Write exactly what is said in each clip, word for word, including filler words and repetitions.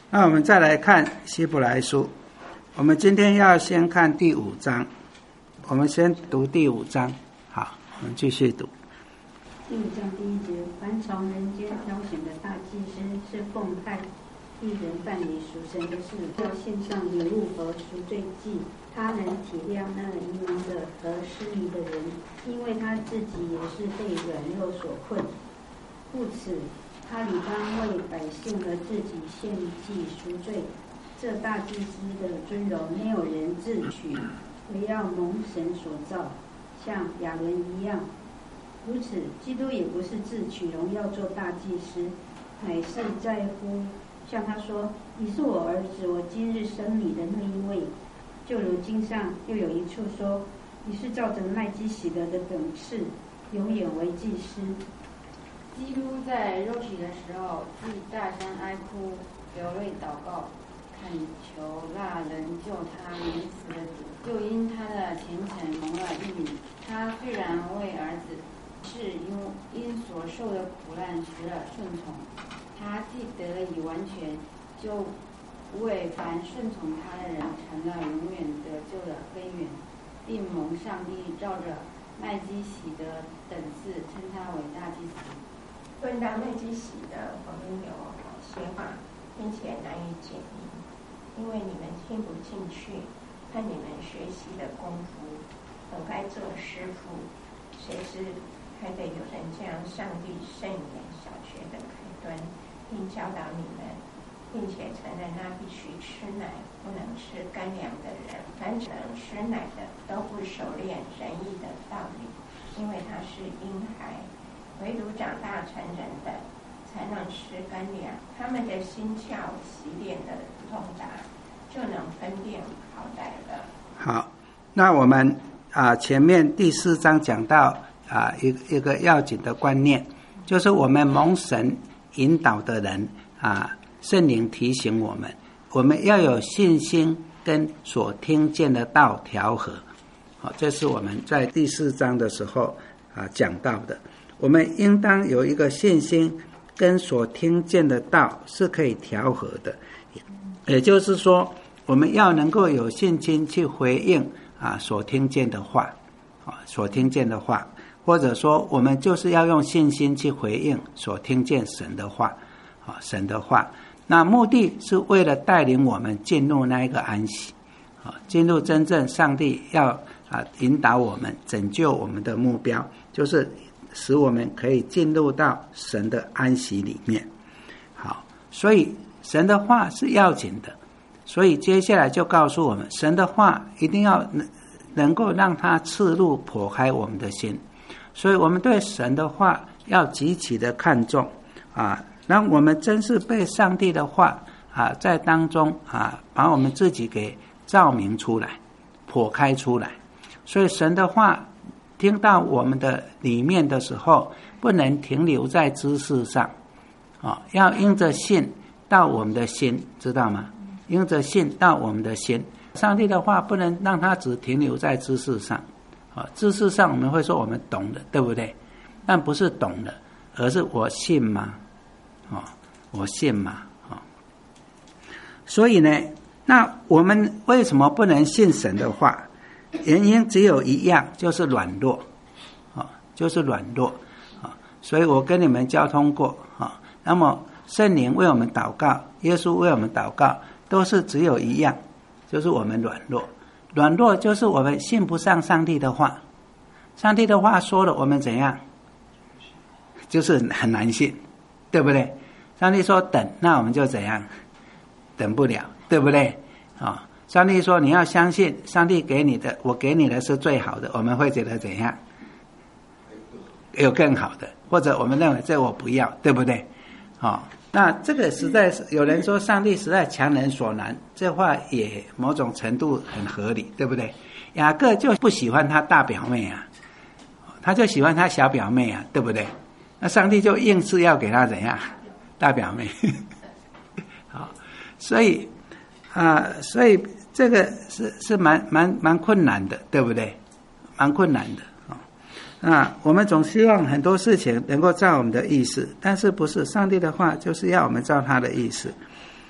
那我们再来看希伯来书，我们今天要先看第五章，我们先读第五章。好，我们继续读。 第五章第一节，凡从人间挑选的大祭司，是奉派一人办理属神的事，要献上礼物和赎罪祭。他能体谅那迷茫的和失迷的人，因为他自己也是被软弱所困。故此，他理当为百姓和自己献祭赎罪。这大祭司的尊荣，没有人自取，唯要蒙神所造，像亚伦一样。如此，基督也不是自取荣耀做大祭司，乃是在乎像他说：“你是我儿子，我今日生你的那一位。”就如经上又有一处说：“你是照着麦基洗德的等次，永远为祭司。” 基督在肉体的时候，既大声哀哭，流泪祷告，恳求那人救他免死的主，就因他的虔诚蒙了应允。他虽然为儿子，是因因所受的苦难学了顺从。他既得以完全，就为凡顺从他的人成了永远得救的根源，并蒙上帝照着麦基洗德等次称他为大祭司。 论到麦基洗德，我们有些话并且难以解明，因为你们听不进去，看你们学习的功夫，本该做师傅，谁知还得有人将上帝圣言小学的开端，并教导你们，并且承认那必须吃奶不能吃干粮的人，凡只能吃奶的都不熟练仁义的道理，因为他是婴孩，唯独长大成人的才能吃干粮。他们的心窍洗练的通达，就能分辨好歹了。 好，那我们啊前面第四章讲到啊一个一个要紧的观念，就是我们蒙神引导的人啊，圣灵提醒我们，我们要有信心跟所听见的道调和。好，这是我们在第四章的时候啊讲到的。我们应当有一个信心跟所听见的道是可以调和的，也就是说，我们要能够有信心去回应啊所听见的话，啊所听见的话，或者说我们就是要用信心去回应所听见神的话，啊神的话。那目的是为了带领我们进入那一个安息，啊进入真正上帝要啊引导我们拯救我们的目标，就是使我们可以进入到神的安息里面。好，所以神的话是要紧的，所以接下来就告诉我们，神的话一定要能能够让它刺入剖开我们的心，所以我们对神的话要极其的看重啊，让我们真是被上帝的话啊在当中啊把我们自己给照明出来，剖开出来。所以神的话听到我们的里面的时候，不能停留在知识上，哦，要因着信到我们的心，知道吗？因着信到我们的心，上帝的话不能让它只停留在知识上，哦，知识上我们会说我们懂了，对不对？但不是懂了，而是我信吗？哦，我信吗？哦，所以呢，那我们为什么不能信神的话？原因只有一样，就是软弱，啊，就是软弱，啊，所以我跟你们交通过，啊，那么圣灵为我们祷告，耶稣为我们祷告，都是只有一样，就是我们软弱，软弱就是我们信不上上帝的话，上帝的话说了，我们怎样，就是很难信，对不对？上帝说等，那我们就怎样，等不了，对不对？啊。上帝说你要相信上帝给你的，我给你的是最好的，我们会觉得怎样？有更好的，或者我们认为这我不要，对不对？哦，那这个实在是有人说上帝实在强人所难，这话也某种程度很合理，对不对？雅各就不喜欢他大表妹啊，他就喜欢他小表妹啊，对不对？那上帝就硬是要给他怎样？大表妹。好，所以啊、呃，所以这个是是蛮蛮蛮困难的，对不对？蛮困难的啊、哦。那我们总希望很多事情能够照我们的意思，但是不是上帝的话就是要我们照他的意思。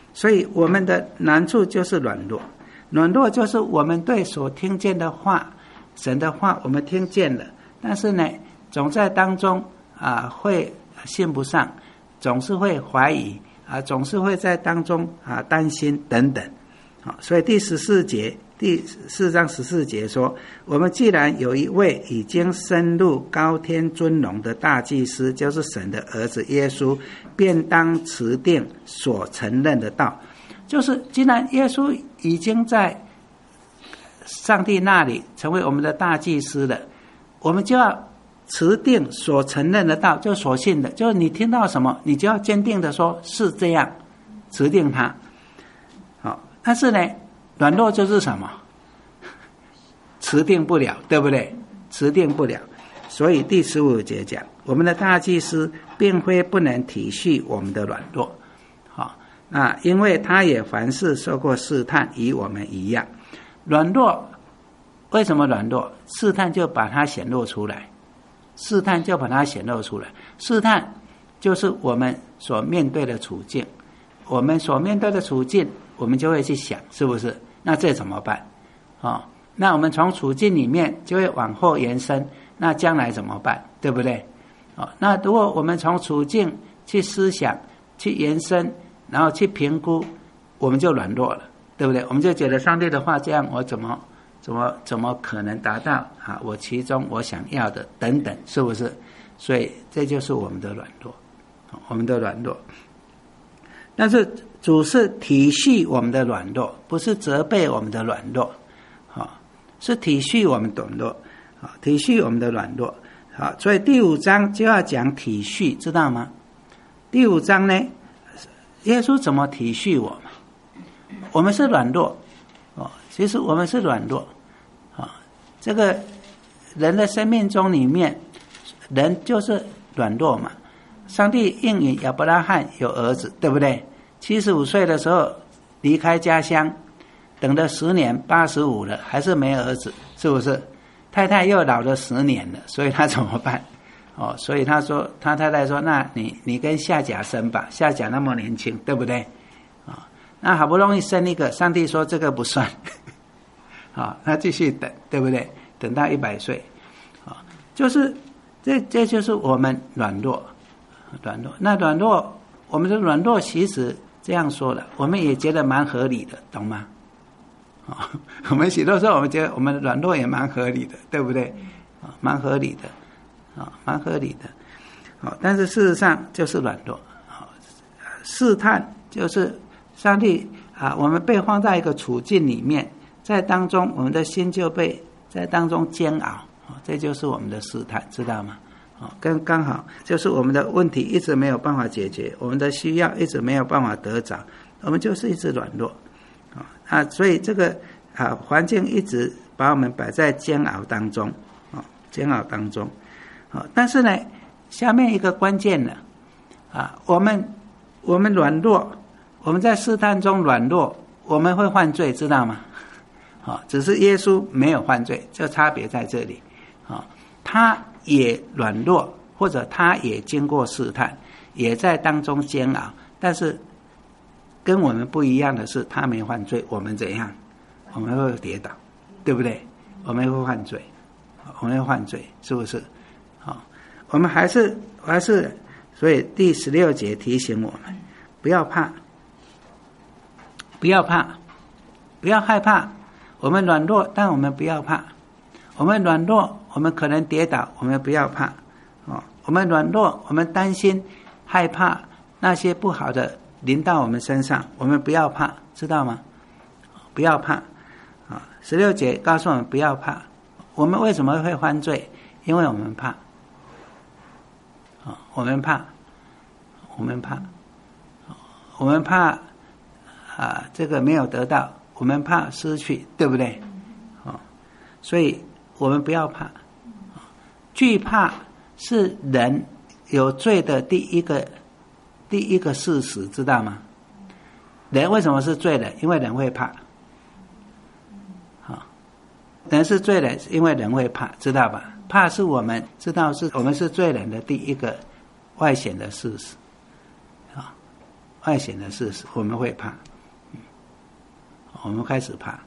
所以我们的难处就是软弱，软弱就是我们对所听见的话，神的话我们听见了，但是呢总在当中啊会信不上，总是会怀疑啊，总是会在当中啊担心等等。好，所以第十四节第四章十四节说，我们既然有一位已经升入高天尊荣的大祭司，就是神的儿子耶稣，便当持定所承认的道。就是既然耶稣已经在上帝那里成为我们的大祭司了，我们就要持定所承认的道，就所信的，就是你听到什么你就要坚定的说是这样，持定它。好，但是呢软弱就是什么？持定不了，对不对？持定不了。所以第十五节讲，我们的大祭司并非不能体恤我们的软弱，好，那因为他也凡事受过试探，与我们一样。软弱，为什么软弱？试探就把它显露出来，试探就把它显露出来。试探就是我们所面对的处境，我们所面对的处境，我们就会去想，是不是？那这怎么办？哦，那我们从处境里面就会往后延伸，那将来怎么办？对不对？哦，那如果我们从处境去思想、去延伸，然后去评估，我们就软弱了，对不对？我们就觉得上帝的话这样，我怎么怎么怎么可能达到啊？我其中我想要的等等，是不是？所以这就是我们的软弱，我们的软弱。但是主是体恤我们的软弱，不是责备我们的软弱，是体恤我们的软弱，体恤我们的软弱。所以第五章就要讲体恤，知道吗？第五章呢，耶稣怎么体恤我们？我们是软弱，其实我们是软弱，这个人的生命中里面，人就是软弱嘛。上帝应允亚伯拉罕有儿子，对不对？七十五岁的时候离开家乡，等了十年，八十五了，还是没儿子，是不是？太太又老了十年了，所以他怎么办？哦，所以他说，他太太说，那你你跟夏甲生吧，夏甲那么年轻，对不对？啊、哦，那好不容易生一个，上帝说这个不算，啊、哦，那继续等，对不对？等到一百岁，啊、哦，就是这这就是我们软弱，软弱。那软弱，我们的软弱其实这样说了，我们也觉得蛮合理的，懂吗？哦、我们许多时候我们觉得我们的软弱也蛮合理的，对不对？啊、哦，蛮合理的，啊、哦，蛮合理的。好、哦，但是事实上就是软弱。好、哦，试探就是上帝啊，我们被放在一个处境里面，在当中我们的心就被在当中煎熬，哦，这就是我们的试探，知道吗？哦，跟刚好就是我们的问题一直没有办法解决，我们的需要一直没有办法得着，我们就是一直软弱。啊，所以这个啊环境一直把我们摆在煎熬当中，啊，煎熬当中，啊，但是呢，下面一个关键呢，啊，我们我们软弱，我们在试探中软弱，我们会犯罪，知道吗？啊，只是耶稣没有犯罪，就差别在这里，啊，他也软弱，或者他也经过试探，也在当中煎熬，但是跟我们不一样的是，他没犯罪，我们怎样？我们会跌倒，对不对？我们会犯罪，我们会犯罪，是不是？好，我们还是还是，所以第十六节提醒我们，不要怕，不要怕，不要害怕。我们软弱，但我们不要怕。我们软弱，我们可能跌倒，我们不要怕。哦，我们软弱，我们担心、害怕那些不好的临到我们身上，我们不要怕，知道吗？不要怕啊！十六节告诉我们不要怕。我们为什么会犯罪？因为我们怕啊！我们怕，我们怕，我们怕啊！这个没有得到，我们怕失去，对不对？啊！所以我们不要怕。惧怕是人有罪的第一个。第一个事实，知道吗？人为什么是罪人？因为人会怕。好，人是罪人，因为人会怕，知道吧？怕是我们知道是我们是罪人的第一个外显的事实。好， 外显的事实，我们会怕，我们开始怕。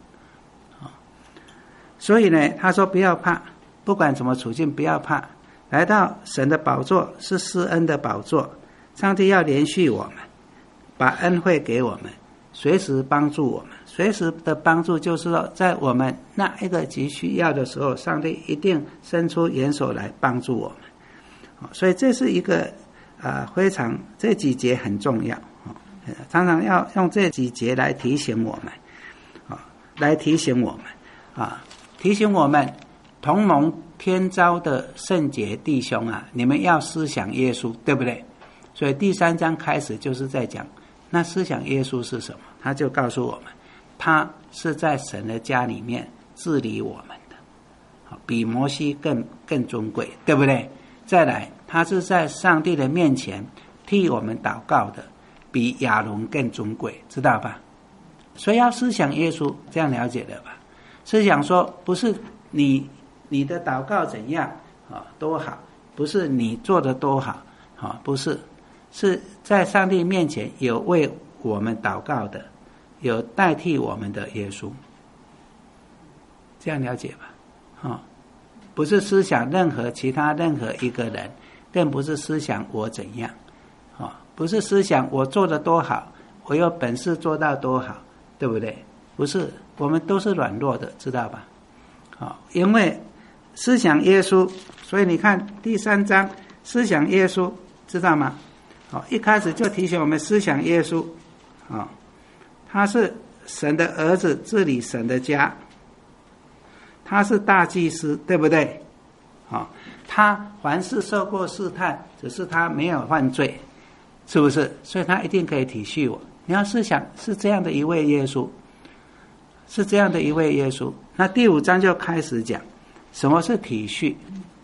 所以呢，他说不要怕，不管什么处境不要怕，来到神的宝座是施恩的宝座，上帝要连续我们，把恩惠给我们，随时帮助我们。随时的帮助就是说，在我们那一个急需要的时候，上帝一定伸出援手来帮助我们。所以这是一个呃非常这几节很重要，常常要用这几节来提醒我们，来提醒我们啊。提醒我们同蒙天召的圣洁弟兄啊，你们要思想耶稣，对不对？所以第三章开始就是在讲，那思想耶稣是什么？他就告诉我们，他是在神的家里面治理我们的，比摩西更更尊贵，对不对？再来，他是在上帝的面前替我们祷告的，比亚伦更尊贵，知道吧？所以要思想耶稣，这样了解了吧？思想说，不是你你的祷告怎样啊多好，不是你做的多好啊，不是，是在上帝面前有为我们祷告的，有代替我们的耶稣，这样了解吧？啊，不是思想任何其他任何一个人，更不是思想我怎样啊，不是思想我做的多好，我有本事做到多好，对不对？不是，我们都是软弱的，知道吧？好，因为思想耶稣，所以你看第三章思想耶稣，知道吗？好，一开始就提醒我们思想耶稣，啊，他是神的儿子，治理神的家，他是大祭司，对不对？好，他凡事受过试探，只是他没有犯罪，是不是？所以他一定可以体恤我。你要思想是这样的一位耶稣。是这样的一位耶稣。那第五章就开始讲什么是体恤。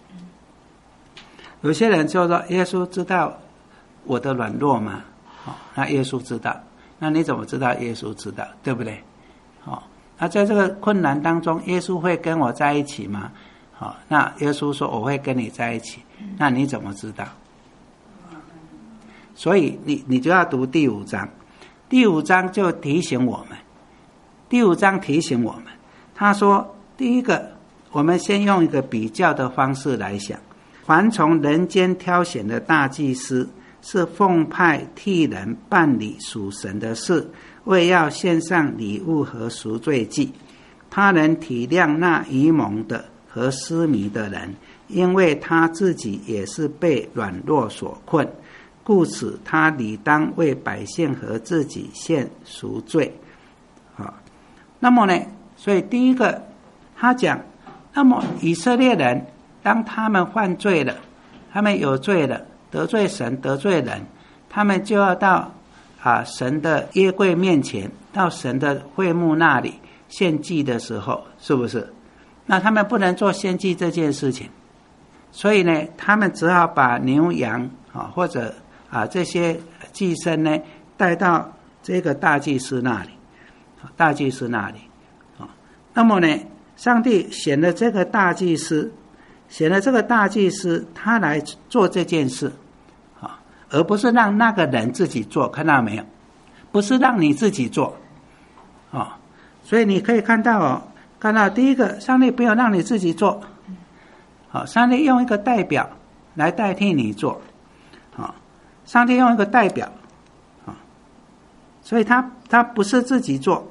有些人就说耶稣知道我的软弱吗？哦，那耶稣知道。那你怎么知道耶稣知道？对不对？哦，那在这个困难当中，耶稣会跟我在一起吗？哦，那耶稣说我会跟你在一起。那你怎么知道？所以你你就要读第五章。第五章就提醒我们。第五章提醒我们，他说第一个，我们先用一个比较的方式来想，凡从人间挑选的大祭司，是奉派替人办理属神的事，为要献上礼物和赎罪祭。他能体谅那愚蒙的和失迷的人，因为他自己也是被软弱所困，故此他理当为百姓和自己献赎罪。那么呢，所以第一个他讲，那么以色列人当他们犯罪了，他们有罪了，得罪神得罪人，他们就要到啊神的约柜面前，到神的会幕那里献祭的时候，是不是？那他们不能做献祭这件事情，所以呢他们只好把牛羊啊或者啊这些祭牲呢带到这个大祭司那里，大祭司那里啊。那么呢上帝选了这个大祭司，选了这个大祭司他来做这件事啊，而不是让那个人自己做，看到没有？不是让你自己做啊。所以你可以看到哦，看到第一个，上帝不要让你自己做，好，上帝用一个代表来代替你做，好，上帝用一个代表，啊，所以他他不是自己做，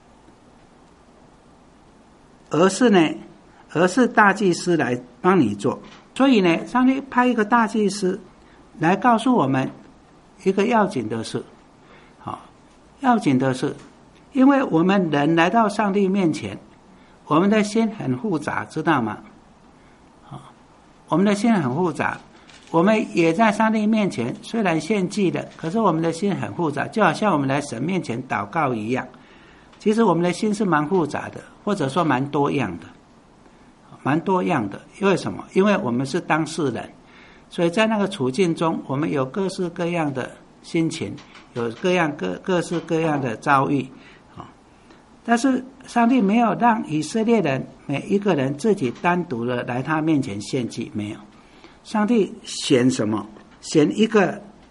而是呢，而是大祭司来帮你做。所以呢，上帝派一个大祭司来告诉我们一个要紧的事，好，要紧的事。因为我们人来到上帝面前，我们的心很复杂，知道吗？我们的心很复杂，我们也在上帝面前虽然献祭了，可是我们的心很复杂，就好像我们来神面前祷告一样。其实我们的心是蛮复杂的，或者说蛮多样的，蛮多样的。因为什么？因为我们是当事人，所以在那个处境中，我们有各式各样的心情，有各样各各式各样的遭遇。但是上帝没有让以色列人每一个人自己单独的来他面前献祭，没有。上帝选什么？选一个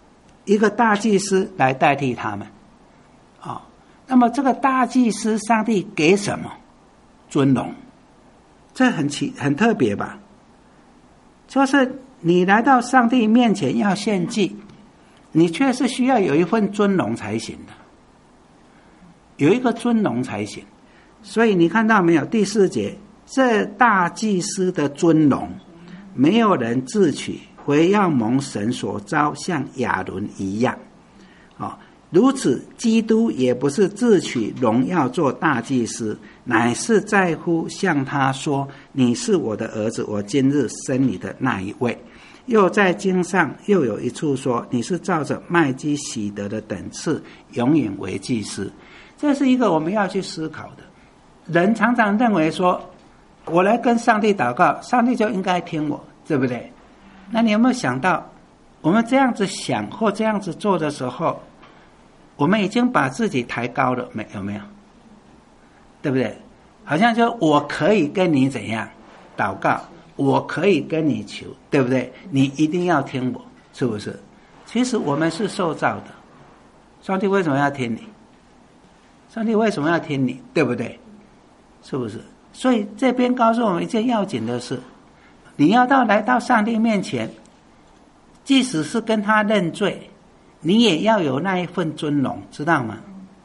一个大祭司来代替他们。哦，那么这个大祭司上帝给什么？尊荣。这很奇很特别吧？就是你来到上帝面前要献祭，你却是需要有一份尊荣才行的，有一个尊荣才行。所以你看到没有？第四节，这大祭司的尊荣，没有人自取，唯要蒙神所召，像亚伦一样。哦，如此，基督也不是自取荣耀做大祭司，乃是在乎向他说：“你是我的儿子，我今日生你的那一位。”又在经上又有一处说：“你是照着麦基洗德的等次，永远为祭司。”这是一个我们要去思考的。人常常认为说，我来跟上帝祷告，上帝就应该听我，对不对？那你有没有想到，我们这样子想或这样子做的时候，我们已经把自己抬高了，没有没有？对不对？好像就我可以跟你怎样祷告，我可以跟你求，对不对？你一定要听我，是不是？其实我们是受造的，上帝为什么要听你？上帝为什么要听你？对不对？是不是？所以这边告诉我们一件要紧的事，你要到来到上帝面前，即使是跟他认罪，你也要有那一份尊荣，知道吗？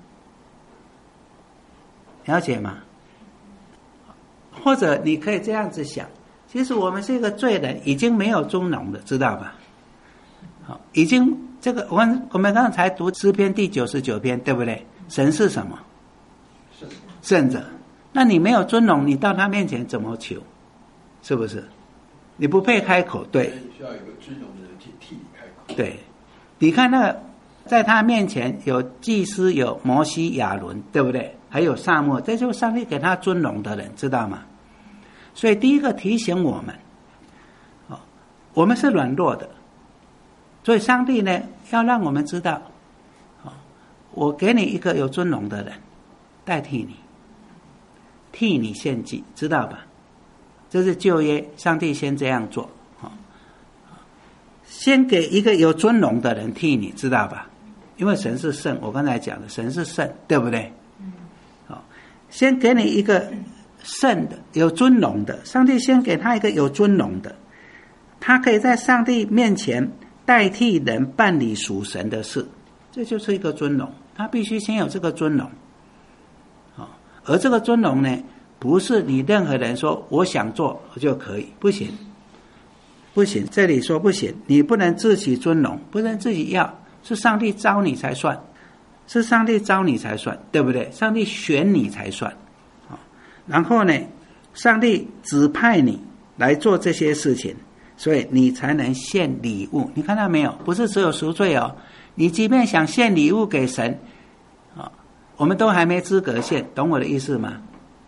了解吗？或者你可以这样子想，其实我们是一个罪人，已经没有尊荣了，知道吧？好，已经这个我们我们刚才读诗篇第九十九篇，对不对？神是什么？圣者。那你没有尊荣，你到他面前怎么求？是不是？你不配开口，对。 需要有一个尊荣的人替替你开口。 对，你看那个，在他面前有祭司，有摩西、亚伦，对不对？还有撒母耳，这就是上帝给他尊荣的人，知道吗？所以第一个提醒我们，哦，我们是软弱的，所以上帝呢要让我们知道，哦，我给你一个有尊荣的人代替你。替你献祭，知道吧？这是旧约，上帝先这样做，先给一个有尊荣的人替你，知道吧？因为神是圣，我刚才讲的，神是圣，对不对？好，先给你一个圣的、有尊荣的，上帝先给他一个有尊荣的，他可以在上帝面前代替人办理属神的事，这就是一个尊荣，他必须先有这个尊荣。而这个尊荣呢，不是你任何人说我想做我就可以，不行，不行。这里说不行，你不能自己尊荣，不能自己要，是上帝招你才算，是上帝招你才算，对不对？上帝选你才算。然后呢，上帝指派你来做这些事情，所以你才能献礼物。你看到没有？不是只有赎罪哦，你即便想献礼物给神，我们都还没资格献，懂我的意思吗？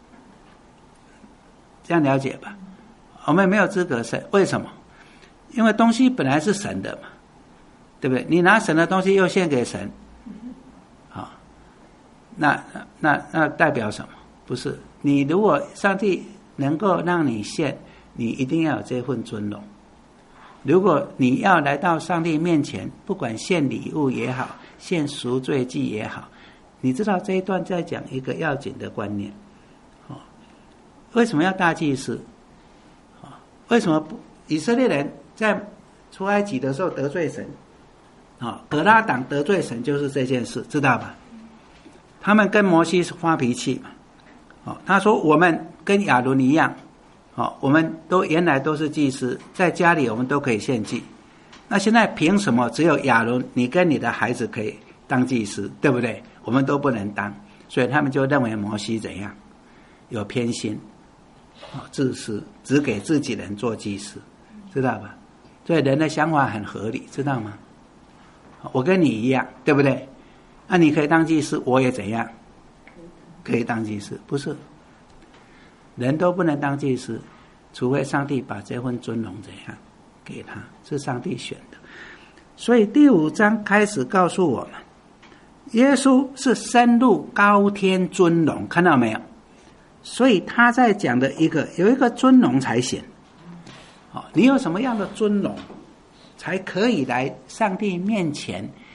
这样了解吧？我们没有资格献，为什么？因为东西本来是神的嘛，对不对？你拿神的东西又献给神，好，那那那代表什么？不是，你如果上帝能够让你献，你一定要有这份尊荣。如果你要来到上帝面前，不管献礼物也好，献赎罪祭也好，你知道这一段在讲一个要紧的观念，哦，为什么要大祭司？哦，为什么不以色列人在出埃及的时候得罪神？哦，格拉党得罪神就是这件事，知道吧？他们跟摩西发脾气嘛，哦，他说我们跟亚伦一样，哦，我们都原来都是祭司，在家里我们都可以献祭，那现在凭什么只有亚伦你跟你的孩子可以当祭司，对不对？我们都不能当，所以他们就认为摩西怎样有偏心，自私，只给自己人做祭司，知道吧？所以人的想法很合理，知道吗？我跟你一样，对不对？那、啊、你可以当祭司，我也怎样可以当祭司？不是，人都不能当祭司，除非上帝把这份尊荣怎样给他，是上帝选的。所以第五章开始告诉我们，耶稣是深入高天尊荣，看到没有？所以他在讲的一个有一个尊荣才行。好，你有什么样的尊荣，才可以来上帝面前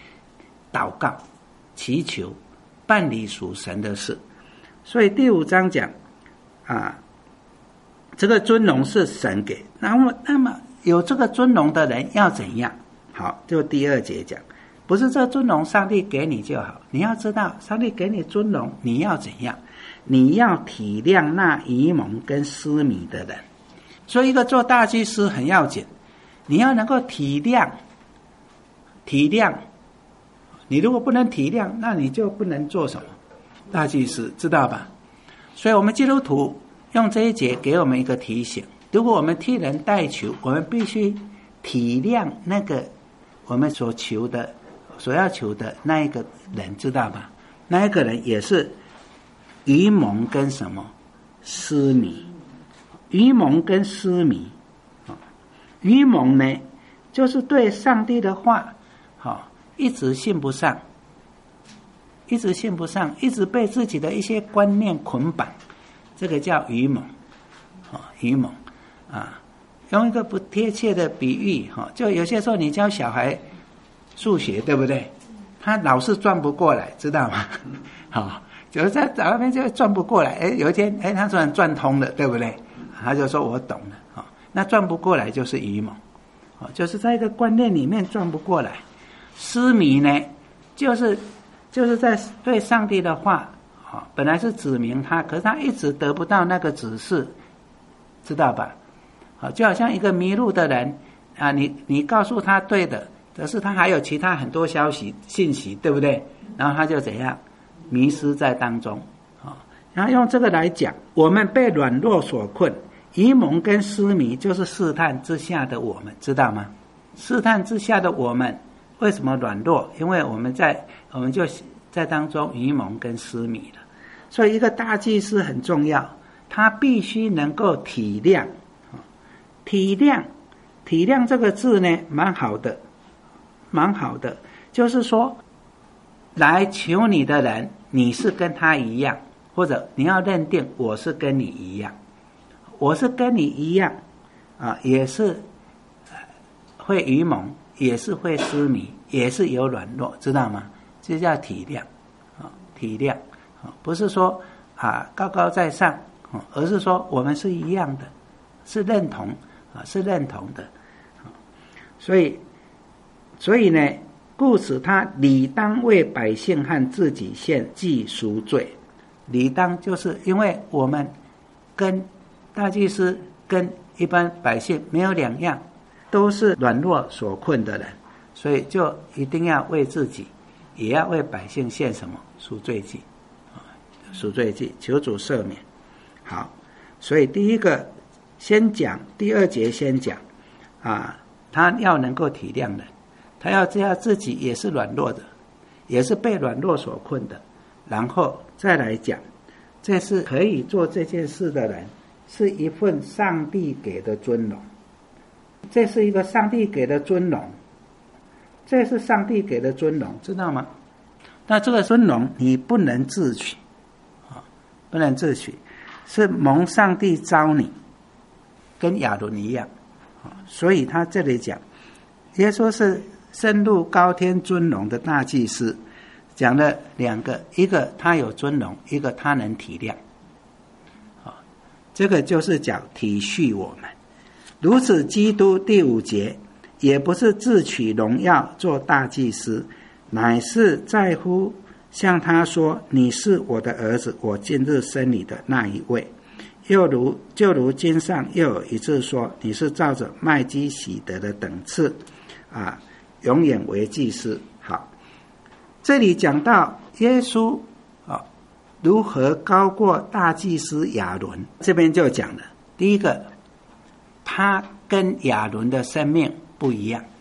祷告、祈求、办理属神的事。所以第五章讲啊，这个尊荣是神给，那么那么有这个尊荣的人要怎样？好，就第二节讲，不是这尊荣上帝给你就好，你要知道上帝给你尊荣，你要怎样？你要体谅那愚蒙跟失迷的人。所以一个做大祭司很要紧，你要能够体谅体谅，你如果不能体谅，那你就不能做什么大祭司，知道吧？所以我们基督徒用这一节给我们一个提醒，如果我们替人代求，我们必须体谅那个我们所求的所要求的那一个人，知道吧？那一个人也是愚蒙跟什么失迷，愚蒙跟失迷。愚蒙呢，就是对上帝的话一直信不上，一直信不上，一直被自己的一些观念捆绑，这个叫愚蒙。愚蒙啊，用一个不贴切的比喻，就有些时候你教小孩数学，对不对？他老是转不过来，知道吗？好，就是在那边就转不过来，哎，有一天，哎，他突然转通了，对不对？他就说我懂了，哦，那转不过来就是愚蒙，哦，就是在一个观念里面转不过来。失迷呢，就是就是在对上帝的话，哦，本来是指明他，可是他一直得不到那个指示，知道吧？哦，就好像一个迷路的人啊，你你告诉他对的，可是他还有其他很多消息信息，对不对？然后他就怎样迷失在当中。哦，然后用这个来讲，我们被软弱所困，愚蒙跟失迷就是试探之下的我们，知道吗？试探之下的我们为什么软弱？因为我们在我们就在当中愚蒙跟失迷了。所以一个大祭司很重要，他必须能够体谅。体谅体谅这个字呢，蛮好的蛮好的，就是说来求你的人，你是跟他一样，或者你要认定我是跟你一样，我是跟你一样啊，也是会愚蒙，也是会失迷，也是有软弱，知道吗？这叫体谅啊，体谅啊，不是说啊高高在上啊，而是说我们是一样的，是认同啊，是认同的啊，所以所以呢，故此他理当为百姓和自己献祭赎罪。理当就是因为我们跟大祭司跟一般百姓没有两样，都是软弱所困的人，所以就一定要为自己，也要为百姓献什么赎罪祭，赎罪祭，求主赦免。好，所以第一个先讲，第二节先讲啊，他要能够体谅人，他要知道自己也是软弱的，也是被软弱所困的，然后再来讲，这是可以做这件事的人，是一份上帝给的尊荣，这是一个上帝给的尊荣，这是上帝给的尊荣，知道吗？那这个尊荣你不能自取啊，不能自取，是蒙上帝召你，跟亚伦一样啊。所以他这里讲，耶稣是升入高天尊荣的大祭司，讲了两个，一个他有尊荣，一个他能体谅啊，这个就是讲体恤我们。如此基督第五节也不是自取荣耀做大祭司，乃是在乎向他说，你是我的儿子，我今日生你的那一位。又如就如经上又有一次说，你是照着麦基洗德的等次啊，永远为祭司。好，这里讲到耶稣啊如何高过大祭司亚伦，这边就讲了，第一个，他跟亚伦的生命不一样，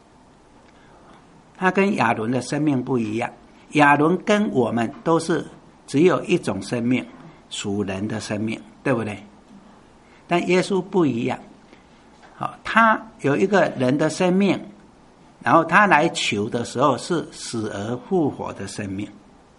他跟亚伦的生命不一样。亚伦跟我们都是只有一种生命，属人的生命，对不对？但耶稣不一样，好，他有一个人的生命，然后他来求的时候是死而复活的生命。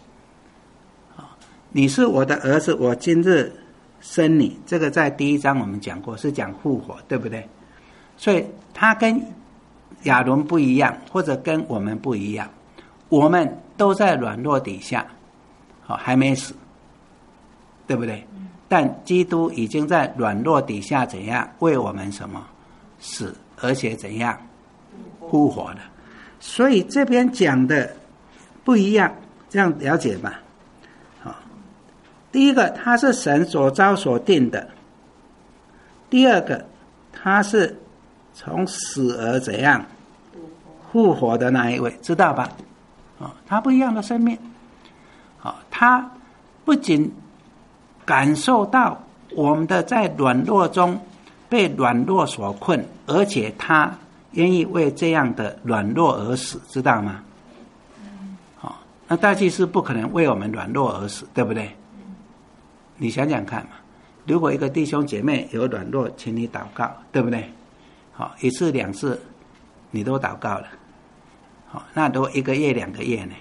你是我的儿子，我今日生你，这个在第一章我们讲过，是讲复活，对不对？所以他跟亚伦不一样，或者跟我们不一样。 我们都在软弱底下，好，还没死，对不对？但基督已经在软弱底下怎样为我们什么死，而且怎样复活了。所以这边讲的不一样，这样了解吧？好，第一个他是神所召所定的，第二个他是从死而怎样复活的那一位，知道吧？哦，他不一样的生命。哦，他不仅感受到我们的在软弱中被软弱所困，而且他愿意为这样的软弱而死，知道吗？哦，那大祭司不可能为我们软弱而死，对不对？你想想看嘛，如果一个弟兄姐妹有软弱，请你祷告，对不对？好，哦，一次两次你都祷告了，好，哦，那如果一个月两个月呢？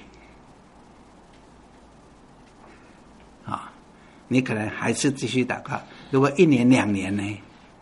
你可能还是继续祷告。如果一年两年呢？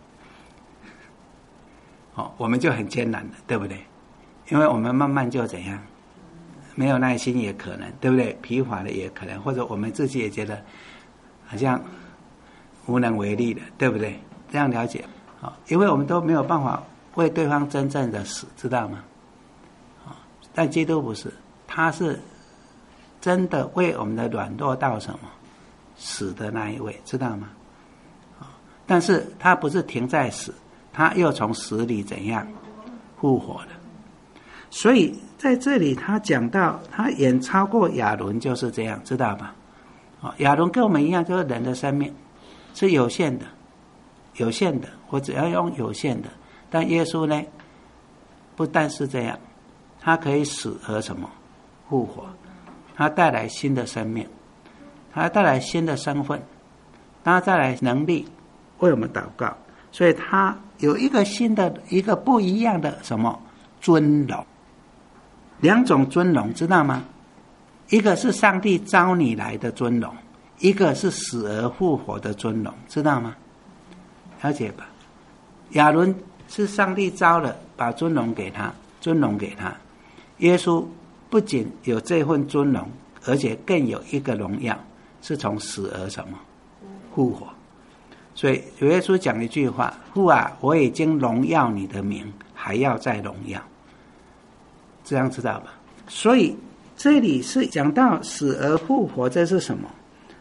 哦，我们就很艰难了，对不对？因为我们慢慢就怎样，没有耐心也可能，对不对？疲乏了也可能，或者我们自己也觉得好像无能为力了，对不对？这样了解，哦，因为我们都没有办法为对方真正的死，知道吗？哦，但基督不是，他是真的为我们的软弱到什么？死的那一位，知道吗？但是他不是停在死，他又从死里怎样复活了。所以在这里他讲到他远超过亚伦，就是这样，知道吧？亚伦跟我们一样，就是人的生命是有限的，有限的，我只要用有限的。但耶稣呢，不但是这样，他可以死而什么复活，他带来新的生命，他带来新的身份，他带来能力为我们祷告，所以他有一个新的一个不一样的什么尊荣，两种尊荣，知道吗？一个是上帝召你来的尊荣，一个是死而复活的尊荣，知道吗？了解吧？亚伦是上帝召了，把尊荣给他，尊荣给他。耶稣不仅有这份尊荣，而且更有一个荣耀，是从死而什么复活。所以耶稣讲一句话：父啊，我已经荣耀你的名，还要再荣耀。这样知道吧？所以这里是讲到死而复活，这是什么？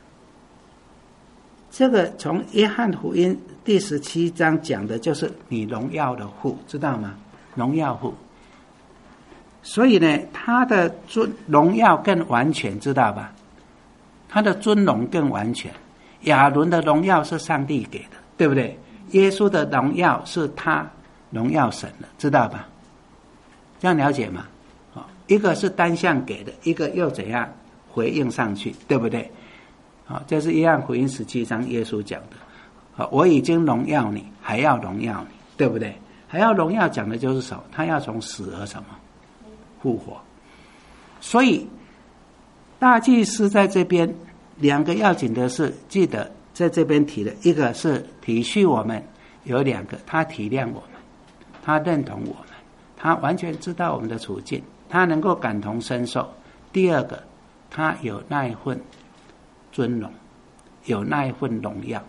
这个从约翰福音第十七章讲的就是你荣耀的父，知道吗？荣耀父。所以呢，他的尊荣耀更完全，知道吧？他的尊荣更完全。亚伦的荣耀是上帝给的，对不对？耶稣的荣耀是他荣耀神的，知道吧？这样了解吗？一个是单向给的，一个又怎样回应上去，对不对？好，这是约翰福音十七章耶稣讲的。好，我已经荣耀你，还要荣耀你，对不对？还要荣耀讲的就是什么？他要从死而什么复活。所以大祭司在这边两个要紧的是，记得在这边提的，一个是体恤我们，有两个，他体谅我们，他认同我们，他完全知道我们的处境，他能够感同身受。第二个，他有那一份尊荣，有那一份荣耀。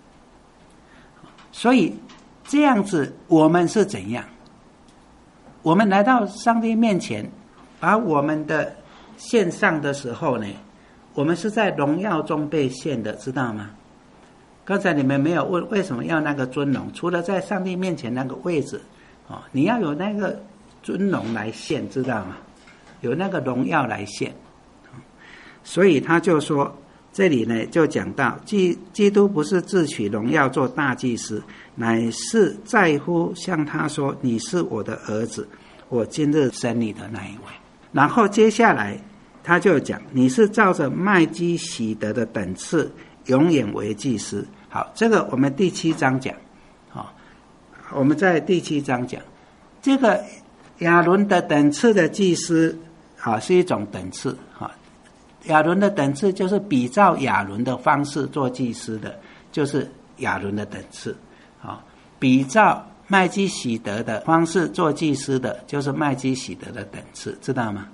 所以这样子我们是怎样？我们来到上帝面前，把我们的献上的时候呢，我们是在荣耀中被献的，知道吗？刚才你们没有问为什么要那个尊荣，除了在上帝面前那个位置，哦，你要有那个尊荣来献，知道吗？有那个荣耀来献。所以他就说，这里呢就讲到，基基督不是自取荣耀做大祭司，乃是在乎向他说，你是我的儿子，我今日生你的那一位。然后接下来他就讲，你是照着麦基洗德的等次，永远为祭司。好，这个我们第七章讲，好，我们在第七章讲这个亚伦的等次的祭司，好，是一种等次。好，亚伦的等次就是比照亚伦的方式做祭司的，就是亚伦的等次。好，比照麦基洗德的方式做祭司的，就是麦基洗德的等次，知道吗？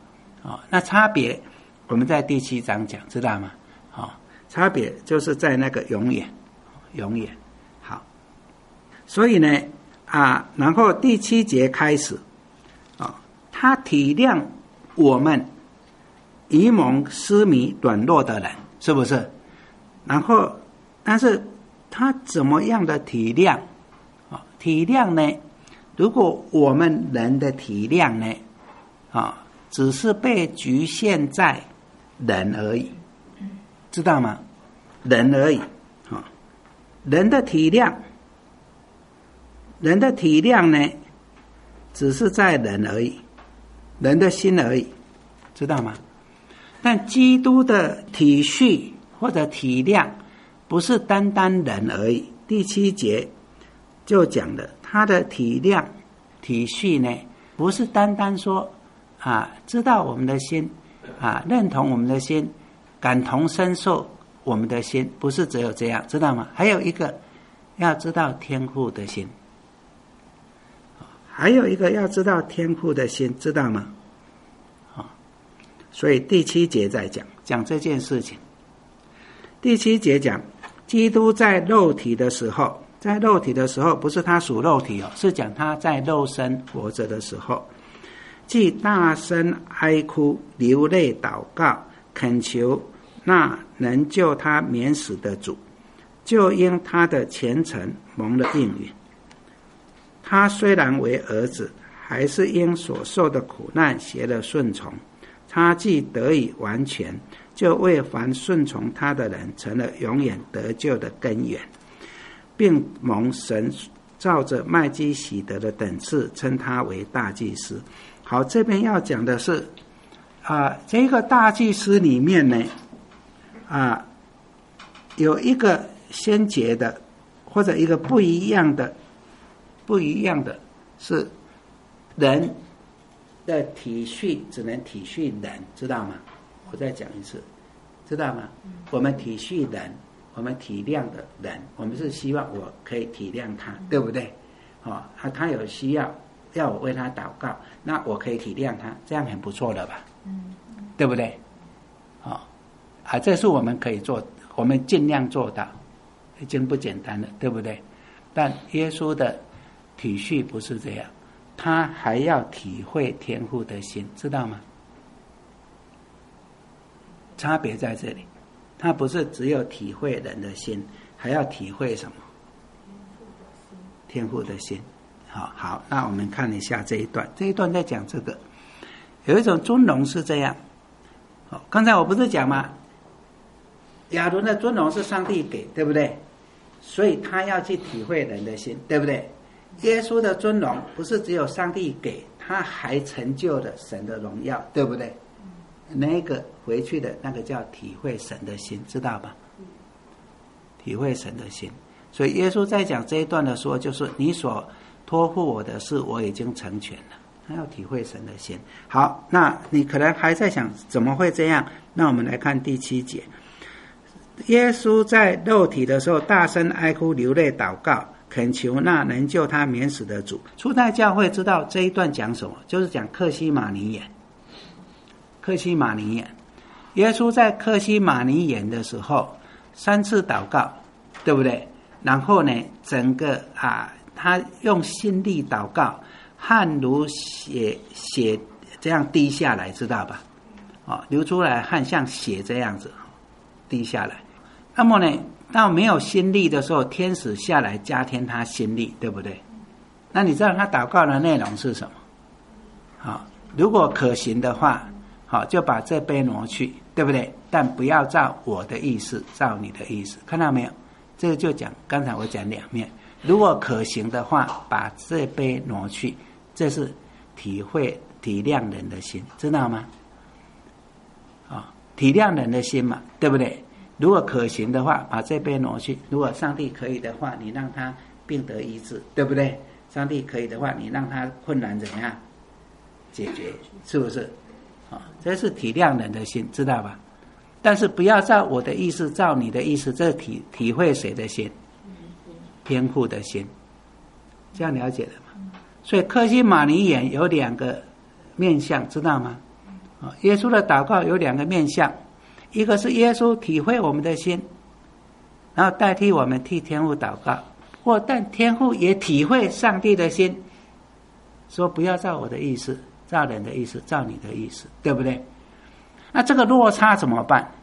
哦，那差别我们在第七章讲，知道吗？哦，差别就是在那个永远，永远。好，所以呢啊，然后第七节开始，哦，他体谅我们愚蒙失迷软弱的人，是不是？然后，但是他怎么样的体谅？哦，体谅呢？如果我们人的体谅呢，啊，只是被局限在人而已，知道吗？人而已，啊，人的体谅，人的体谅呢，只是在人而已，人的心而已，知道吗？但基督的体恤或者体谅，不是单单人而已。第七节就讲了，他的体谅、体恤呢，不是单单说啊，知道我们的心，啊，认同我们的心，感同身受我们的心，不是只有这样，知道吗？还有一个，要知道天父的心，还有一个要知道天父的心，知道吗？所以第七节在讲讲这件事情。第七节讲，基督在肉体的时候，在肉体的时候，不是他属肉体哦，是讲他在肉身活着的时候，既大声哀哭，流泪祷告，恳求那能救他免死的主，就因他的虔诚蒙了应允。他虽然为儿子，还是因所受的苦难学了顺从。他既得以完全，就为凡顺从他的人成了永远得救的根源，并蒙神照着麦基洗德的等次称他为大祭司。好，这边要讲的是啊、呃，这个大祭司里面呢啊、呃，有一个先决的，或者一个不一样的，不一样的是人的体恤只能体恤人，知道吗？我再讲一次，知道吗？我们体恤人，我们体谅的人，我们是希望我可以体谅他，对不对？哦，啊，他有需要，要我为他祷告，那我可以体谅他，这样很不错了吧？嗯，对不对？哦，啊，这是我们可以做，我们尽量做到，已经不简单了，对不对？但耶稣的体恤不是这样。他还要体会天父的心，知道吗？差别在这里，他不是只有体会人的心，还要体会什么？天父的心。好好，那我们看一下这一段，这一段在讲这个，有一种尊荣是这样。好，刚才我不是讲吗？亚伦的尊荣是上帝给，对不对？所以他要去体会人的心，对不对？耶稣的尊荣不是只有上帝给，他还成就了神的荣耀，对不对？那个回去的那个叫体会神的心，知道吧？体会神的心。所以耶稣在讲这一段的时候，就是你所托付我的事，我已经成全了。他要体会神的心。好，那你可能还在想怎么会这样？那我们来看第七节。耶稣在肉体的时候，大声哀哭，流泪祷告，恳求那能救他免死的主。初代教会知道这一段讲什么，就是讲客西马尼园。客西马尼园，耶稣在客西马尼园的时候，三次祷告，对不对？然后呢，整个啊，他用心力祷告，汗如血血这样滴下来，知道吧？哦，流出来汗像血这样子滴下来。那么呢，到没有心力的时候，天使下来加添他心力，对不对？那你知道他祷告的内容是什么？好，如果可行的话，好，就把这杯挪去，对不对？但不要照我的意思，照你的意思，看到没有？这个就讲，刚才我讲两面，如果可行的话，把这杯挪去，这是体会体谅人的心，知道吗？啊、哦，体谅人的心嘛，对不对？如果可行的话，把这杯挪去；如果上帝可以的话，你让他病得医治，对不对？上帝可以的话，你让他困难怎样解决，是不是？啊、哦，这是体谅人的心，知道吧？但是不要照我的意思，照你的意思，这体体会谁的心？天父的心，这样了解了吗？所以客西马尼园有两个面向，知道吗？ 耶稣的祷告有两个面向，一个是耶稣体会我们的心，然后代替我们替天父祷告，或但天父也体会上帝的心，说不要照我的意思，照人的意思，照你的意思，对不对？那这个落差怎么办？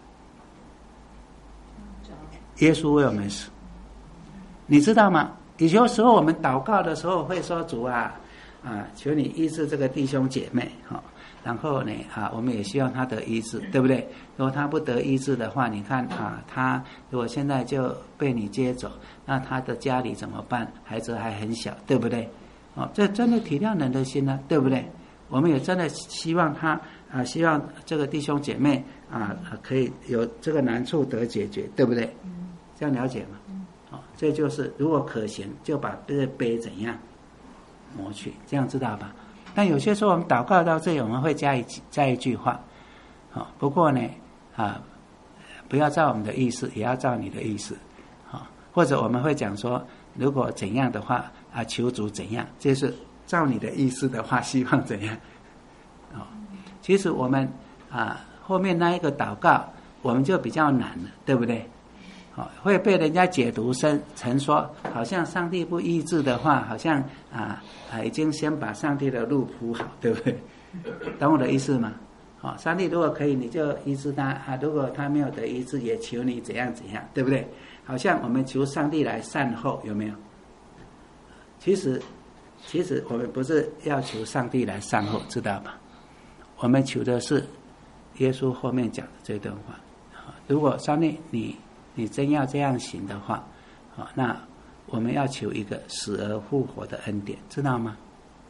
耶稣为我们死，你知道吗？有时候我们祷告的时候会说，主啊啊，求你医治这个弟兄姐妹哈，然后呢啊，我们也希望他得医治，对不对？如果他不得医治的话，你看啊，他如果现在就被你接走，那他的家里怎么办？孩子还很小，对不对？哦，这真的体谅人的心呢、啊，对不对？我们也真的希望他啊，希望这个弟兄姐妹啊，可以有这个难处得解决，对不对？这样了解吗？哦，这就是如果可行，就把这个杯怎样挪去，这样知道吧？但有些时候我们祷告到这里，我们会加一加一句话，好、哦，不过呢，啊，不要照我们的意思，也要照你的意思，好、哦，或者我们会讲说，如果怎样的话啊，求主怎样，就是照你的意思的话，希望怎样，哦，其实我们啊后面那一个祷告，我们就比较难了，对不对？会被人家解读成成说，好像上帝不医治的话，好像啊啊已经先把上帝的路铺好，对不对？懂我的意思吗？哦，上帝如果可以，你就医治他啊；如果他没有得医治，也求你怎样怎样，对不对？好像我们求上帝来善后，有没有？其实，其实我们不是要求上帝来善后，知道吧？我们求的是耶稣后面讲的这段话。如果上帝你。你真要这样行的话，那我们要求一个死而复活的恩典，知道吗？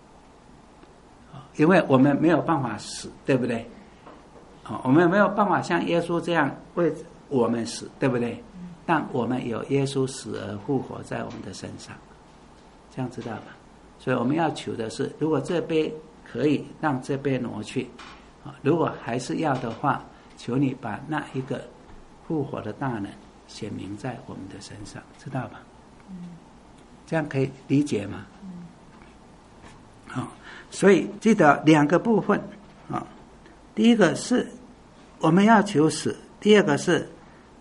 因为我们没有办法死，对不对？我们没有办法像耶稣这样为我们死，对不对？但我们有耶稣死而复活在我们的身上，这样知道吧？所以我们要求的是，如果这杯可以让这杯挪去，如果还是要的话，求你把那一个复活的大能显明在我们的身上，知道吧？这样可以理解吗？好、哦，所以记得两个部分啊、哦，第一个是我们要求死，第二个是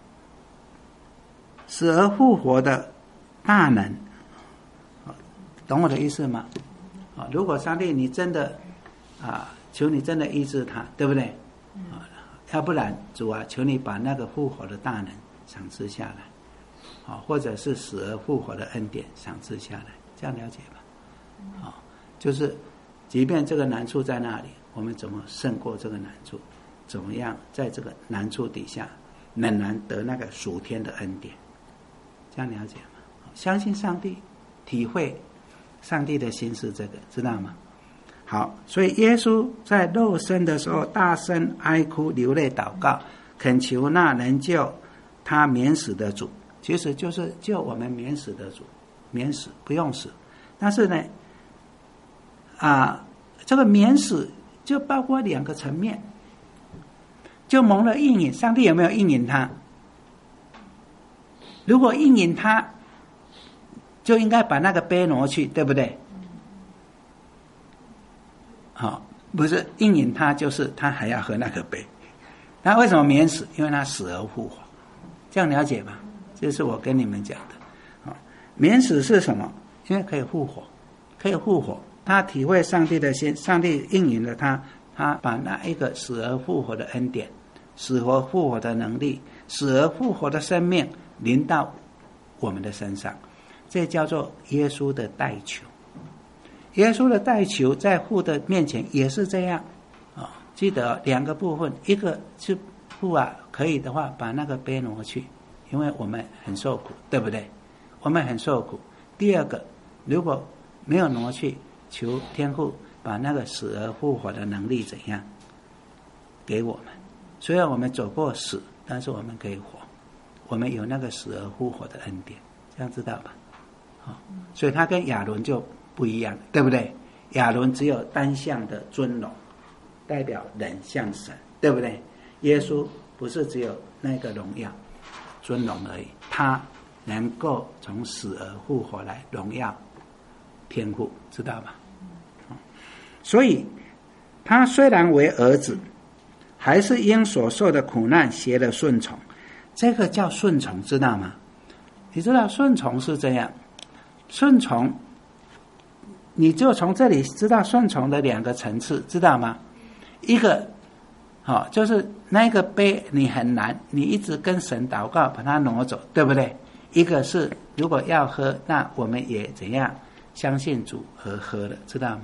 死而复活的大能，哦、懂我的意思吗？啊、哦，如果上帝你真的啊，求你真的医治他，对不对？啊、哦，要不然主啊，求你把那个复活的大能赏赐下来，好，或者是死而复活的恩典赏赐下来，这样了解吧？好，就是即便这个难处在那里，我们怎么胜过这个难处？怎么样在这个难处底下仍然得那个属天的恩典？这样了解吗？相信上帝，体会上帝的心是这个，知道吗？好，所以耶稣在肉身的时候大声哀哭流泪祷告，恳求那能救他免死的主，其实就是救我们免死的主，免死不用死。但是呢，啊，这个免死就包括两个层面，就蒙了应允，上帝有没有应允他？如果应允他，就应该把那个杯挪去，对不对？好、哦，不是应允他，就是他还要喝那个杯。他为什么免死？因为他死而复活。这样了解吧？这是我跟你们讲的。免死是什么？因为可以复活，可以复活。他体会上帝的心，上帝应允了他，他把那一个死而复活的恩典、死而复活的能力、死而复活的生命临到我们的身上，这叫做耶稣的代求。耶稣的代求在父的面前也是这样啊、哦，记得两个部分，一个是父啊，可以的话把那个杯挪去，因为我们很受苦，对不对？我们很受苦。第二个，如果没有挪去，求天父把那个死而复活的能力怎样给我们。虽然我们走过死，但是我们可以活，我们有那个死而复活的恩典，这样知道吧？好、哦，所以他跟亚伦就不一样，对不对？亚伦只有单向的尊荣，代表人像神，对不对？耶稣不是只有那个荣耀尊荣而已，他能够从死而复活来荣耀天父，知道吧？所以他虽然为儿子， 还是因所受的苦难学了顺从。这个叫顺从，知道吗？你知道顺从是这样，顺从你就从这里知道顺从的两个层次，知道吗？一个好、哦，就是那个杯你很难，你一直跟神祷告把它挪走，对不对？一个是如果要喝，那我们也怎样相信主而喝了，知道吗？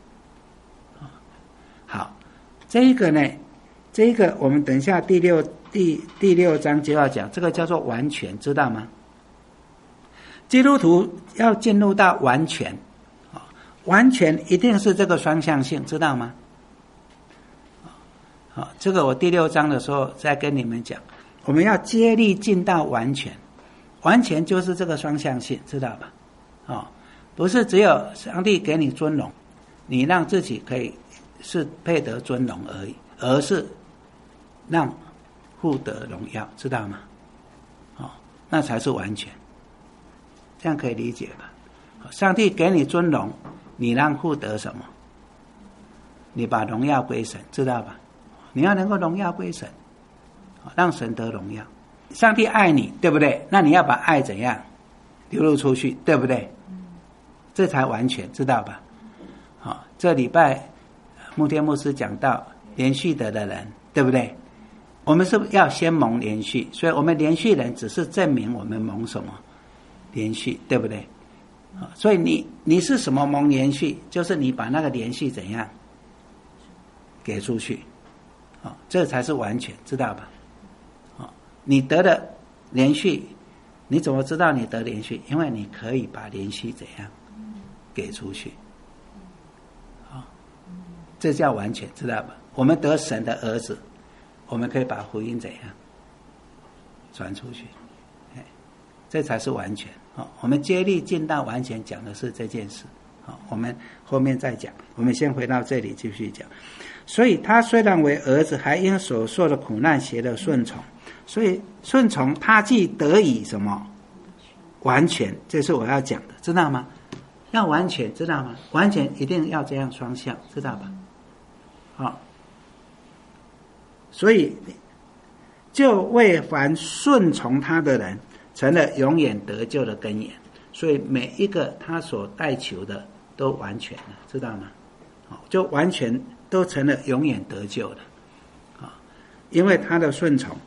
好，这个呢，这个我们等一下第六第第六章就要讲，这个叫做完全，知道吗？基督徒要进入到完全，完全一定是这个双向性，知道吗？好，这个我第六章的时候再跟你们讲，我们要接力进到完全，完全就是这个双向性，知道吧？哦，不是只有上帝给你尊荣，你让自己可以是配得尊荣而已，而是让父得荣耀，知道吗？哦，那才是完全，这样可以理解吧？上帝给你尊荣，你让父得什么？你把荣耀归神，知道吧？你要能够荣耀归神，让神得荣耀。上帝爱你，对不对？那你要把爱怎样流露出去，对不对？这才完全，知道吧？好，这礼拜牧天牧师讲到连续得的人，对不对？我们是要先蒙连续，所以我们连续人只是证明我们蒙什么连续，对不对？所以你你是什么蒙连续，就是你把那个连续怎样给出去，这才是完全，知道吧？你得了连续，你怎么知道你得连续？因为你可以把连续怎样给出去，这叫完全，知道吧？我们得神的儿子，我们可以把福音怎样传出去，这才是完全。我们接力进到完全，讲的是这件事，我们后面再讲，我们先回到这里继续讲。所以他虽然为儿子，还因所受的苦难学了顺从，所以顺从他既得以什么完全，这是我要讲的，知道吗？要完全，知道吗？完全一定要这样双向，知道吧？好，所以就为凡顺从他的人成了永远得救的根源，所以每一个他所带求的都完全了，知道吗？就完全都成了永远得救的，因为他的顺从。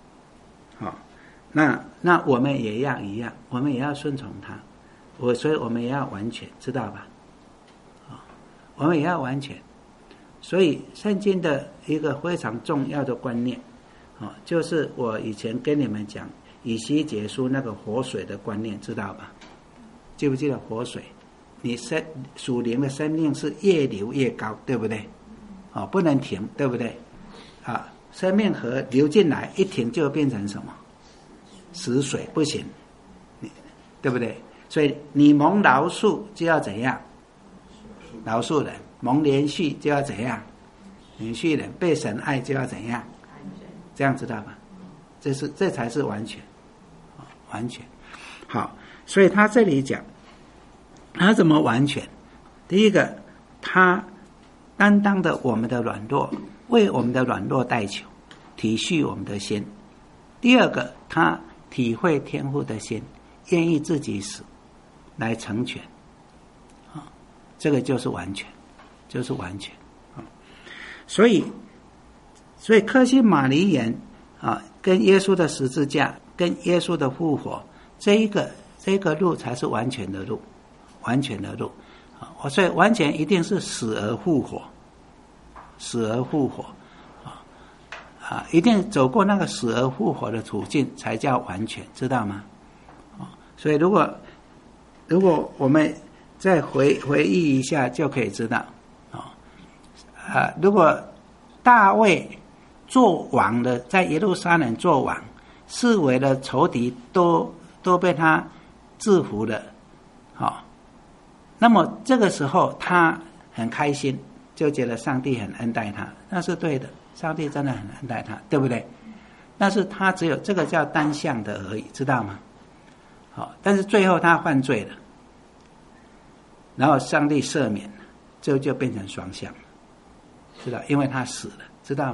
那那我们也要一样，我们也要顺从他，我所以我们也要完全，知道吧？我们也要完全。所以圣经的一个非常重要的观念，就是我以前跟你们讲以西结书那个活水的观念，知道吧？记不记得活水？你生属灵的生命是越流越高，对不对？哦，不能停，对不对？啊，生命河流进来，一停就变成什么？死水，不行，对不对？所以你蒙饶恕就要怎样？饶恕人，蒙连续就要怎样？连续人，被神爱就要怎样？这样知道吧？这是这才是完全，完全好。所以他这里讲，他怎么完全？第一个，他担当的我们的软弱，为我们的软弱代求，体恤我们的心。第二个，他体会天父的心，愿意自己死来成全，这个就是完全，就是完全。所以，所以克西马尼园啊，跟耶稣的十字架，跟耶稣的复活，这一个这个路才是完全的路，完全的路。啊，所以完全一定是死而复活，死而复活。啊，一定走过那个死而复活的途径，才叫完全，知道吗？啊，所以如果如果我们再回回忆一下，就可以知道，啊，啊，如果大卫做王的，在耶路撒冷做王，四围的仇敌都都被他制服了，好，那么这个时候他很开心，就觉得上帝很恩待他，那是对的。上帝真的很恩待他，对不对？但是他只有这个叫单向的而已，知道吗？好，但是最后他犯罪了，然后上帝赦免了，这就变成双向了，知道？因为他死了，知道吗？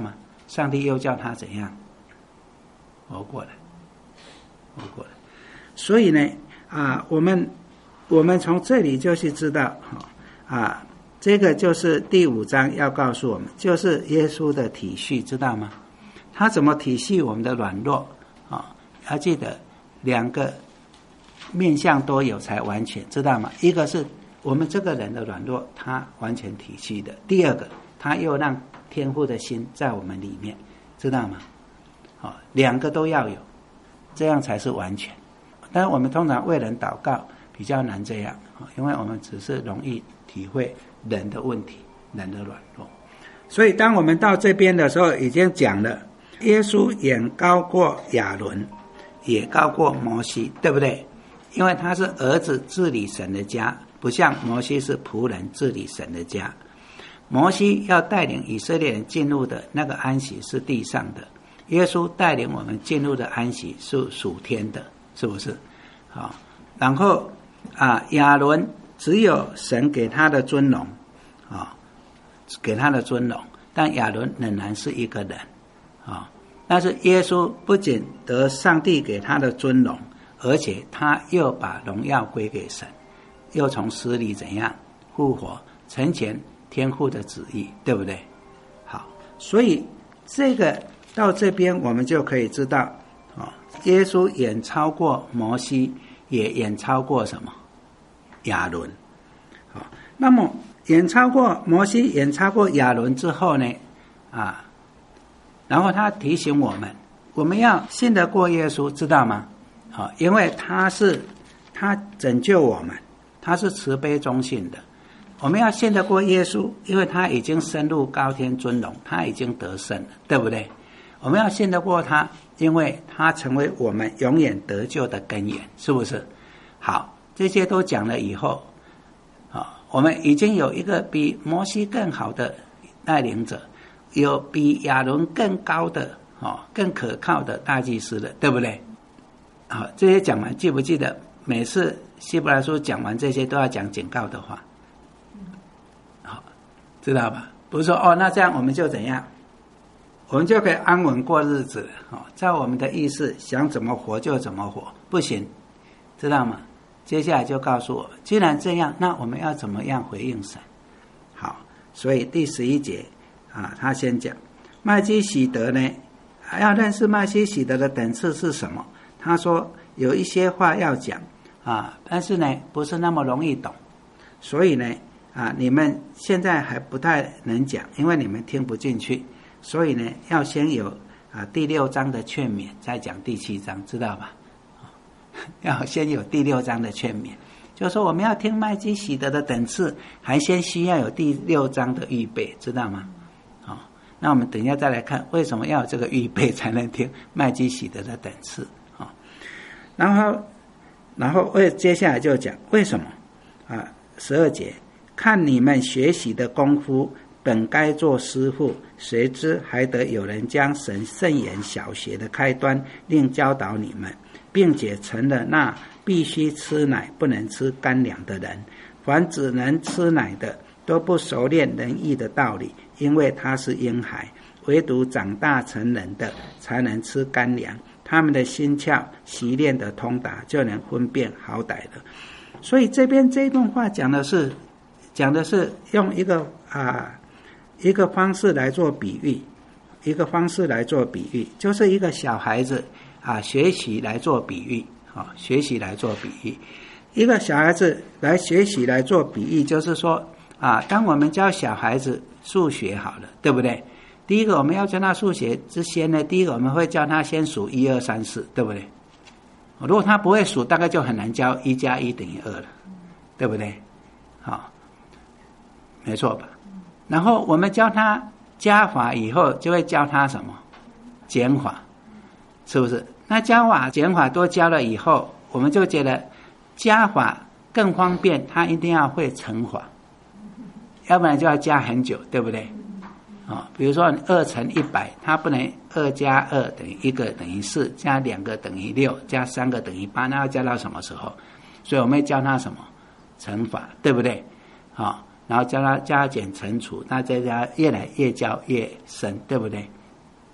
上帝又叫他怎样活过来，活过来。所以呢，啊，我们我们从这里就是知道，啊，这个就是第五章要告诉我们，就是耶稣的体恤，知道吗？他怎么体恤我们的软弱啊？要记得两个面向都有才完全，知道吗？一个是我们这个人的软弱，他完全体恤的；第二个，他又让天父的心在我们里面，知道吗？哦，两个都要有，这样才是完全。但是我们通常为人祷告比较难这样，因为我们只是容易体会人的问题，人的软弱。所以当我们到这边的时候，已经讲了，耶稣远高过亚伦，也高过摩西，对不对？因为他是儿子治理神的家，不像摩西是仆人治理神的家。摩西要带领以色列人进入的那个安息是地上的，耶稣带领我们进入的安息是属天的，是不是？好，然后啊，亚伦只有神给他的尊荣啊，给他的尊荣，但亚伦仍然是一个人啊。但是耶稣不仅得上帝给他的尊荣，而且他又把荣耀归给神，又从死里怎样复活，成全天父的旨意，对不对？好，所以这个到这边我们就可以知道，哦，耶稣远超过摩西，也远超过什么？亚伦。好，那么远超过摩西，远超过亚伦之后呢？啊，然后他提醒我们，我们要信得过耶稣，知道吗？好，因为他是他拯救我们，他是慈悲忠信的。我们要信得过耶稣，因为他已经升入高天尊荣，他已经得胜了，对不对？我们要信得过他，因为他成为我们永远得救的根源，是不是？好，这些都讲了以后，啊，我们已经有一个比摩西更好的带领者，有比亚伦更高的、哦、更可靠的大祭司了，对不对？好，这些讲完，记不记得每次希伯来书讲完这些都要讲警告的话？好，知道吧？不是说哦，那这样我们就怎样，我们就可以安稳过日子了。哦，在我们的意识想怎么活就怎么活，不行，知道吗？接下来就告诉我们，既然这样，那我们要怎么样回应神？好，所以第十一节啊，他先讲麦基洗德呢，要认识麦基洗德的等次是什么？他说有一些话要讲啊，但是呢不是那么容易懂，所以呢啊，你们现在还不太能讲，因为你们听不进去，所以呢要先有啊第六章的劝勉，再讲第七章，知道吧？要先有第六章的劝勉，就是说我们要听麦基洗德的等次，还先需要有第六章的预备，知道吗？好，那我们等一下再来看为什么要有这个预备才能听麦基洗德的等次。好，然后然后为接下来就讲为什么啊？十二节，看你们学习的功夫，本该做师傅，谁知还得有人将神圣言小学的开端另教导你们，并且成了那必须吃奶不能吃干粮的人。凡只能吃奶的，都不熟练仁义的道理，因为他是婴孩，唯独长大成人的才能吃干粮，他们的心窍习练的通达，就能分辨好歹了。所以这边这段话讲的是讲的是用一个啊一个方式来做比喻，一个方式来做比喻，就是一个小孩子啊学习来做比喻，啊学习来做比喻，一个小孩子来学习来做比喻，就是说啊，当我们教小孩子数学好了，对不对？第一个我们要教他数学之前呢，第一个我们会教他先数一二三四，对不对？如果他不会数，大概就很难教一加一等于二了，对不对？好，没错吧？然后我们教他加法以后，就会教他什么？减法，是不是？那加法、减法都教了以后，我们就觉得加法更方便，他一定要会乘法，要不然就要加很久，对不对？哦，比如说二乘一百，它不能二加二等于一个等于四，加两个等于六，加三个等于八，那要加到什么时候？所以我们教他什么乘法，对不对？好、哦，然后教他加减乘除，那这家越来越教越深，对不对？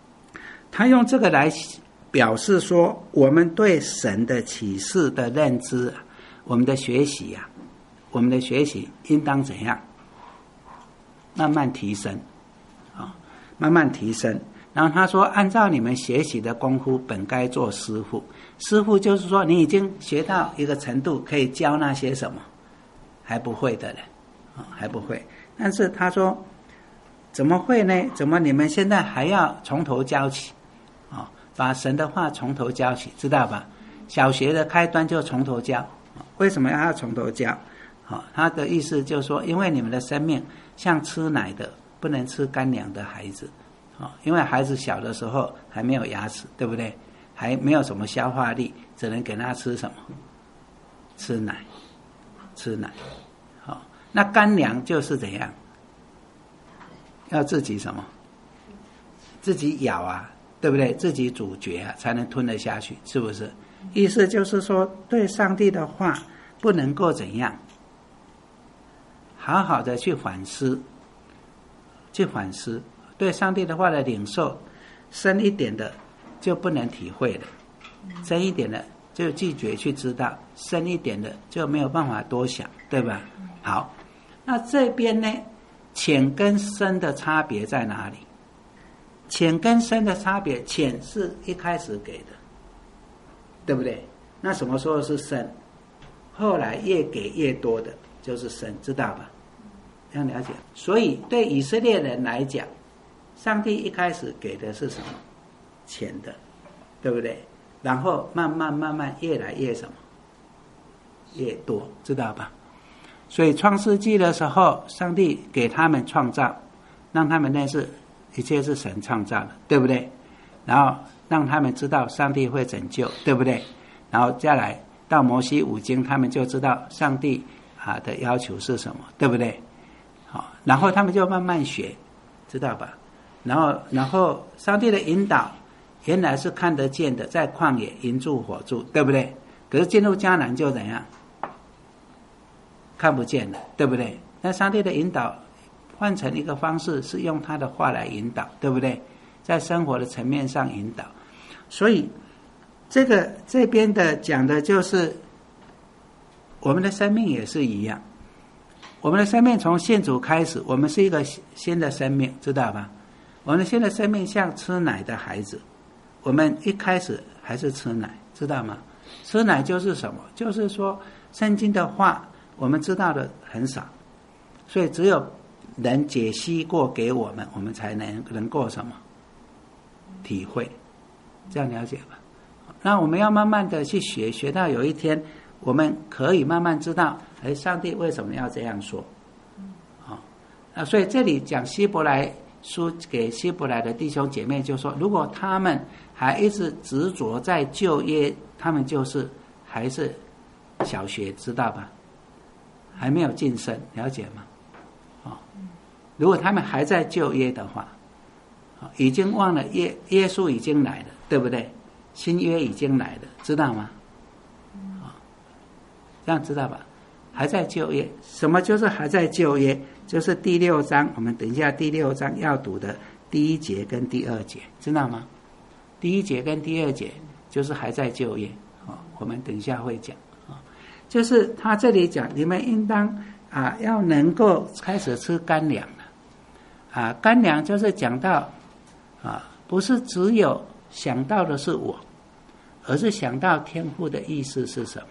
他用这个来表示说，我们对神的启示的认知，我们的学习啊，我们的学习应当怎样？慢慢提升，啊，慢慢提升。然后他说，按照你们学习的功夫，本该做师傅。师傅就是说，你已经学到一个程度，可以教那些什么还不会的人，啊，还不会。但是他说，怎么会呢？怎么你们现在还要从头教起？啊，把神的话从头教起，知道吧？小学的开端就从头教。为什么要从头教？啊，他的意思就是说，因为你们的生命像吃奶的，不能吃干粮的孩子。啊，因为孩子小的时候还没有牙齿，对不对？还没有什么消化力，只能给他吃什么？吃奶，吃奶。好，那干粮就是怎样？要自己什么？自己咬啊，对不对？自己咀嚼啊，才能吞得下去，是不是？意思就是说，对上帝的话不能够怎样？好好的去反思，去反思。对上帝的话的领受深一点的就不能体会了，深一点的就拒绝去知道，深一点的就没有办法多想，对吧？好，那这边呢，浅跟深的差别在哪里？浅跟深的差别，浅是一开始给的，对不对？那什么时候是深？后来越给越多的就是深，知道吧？要了解。所以对以色列人来讲，上帝一开始给的是什么？浅的，对不对？然后慢慢慢慢越来越什么？越多，知道吧？所以创世纪的时候，上帝给他们创造，让他们认识一切是神创造的，对不对？然后让他们知道上帝会拯救，对不对？然后再来到摩西五经，他们就知道上帝啊的要求是什么，对不对？好，然后他们就慢慢学，知道吧？然后，然后上帝的引导原来是看得见的，在旷野云柱火柱，对不对？可是进入迦南就怎样？看不见了，对不对？那上帝的引导换成一个方式，是用他的话来引导，对不对？在生活的层面上引导。所以这个这边的讲的就是我们的生命也是一样。我们的生命从信主开始，我们是一个新的生命，知道吧？我们的新的生命像吃奶的孩子，我们一开始还是吃奶，知道吗？吃奶就是什么？就是说圣经的话我们知道的很少，所以只有人解析过给我们，我们才能能够什么体会，这样了解吧？那我们要慢慢的去学，学到有一天我们可以慢慢知道，哎，上帝为什么要这样说？啊，那所以这里讲希伯来书给希伯来的弟兄姐妹就说，如果他们还一直执着在旧约，他们就是还是小学，知道吧？还没有晋升，了解吗？哦，如果他们还在旧约的话，已经忘了耶耶稣已经来了，对不对？新约已经来了，知道吗？哦，这样知道吧？还在旧约，什么就是还在旧约？就是第六章，我们等一下第六章要读的第一节跟第二节，知道吗？第一节跟第二节就是还在旧约，哦，我们等一下会讲。就是他这里讲，你们应当啊要能够开始吃干粮了，啊，干粮就是讲到啊，不是只有想到的是我，而是想到天父的意思是什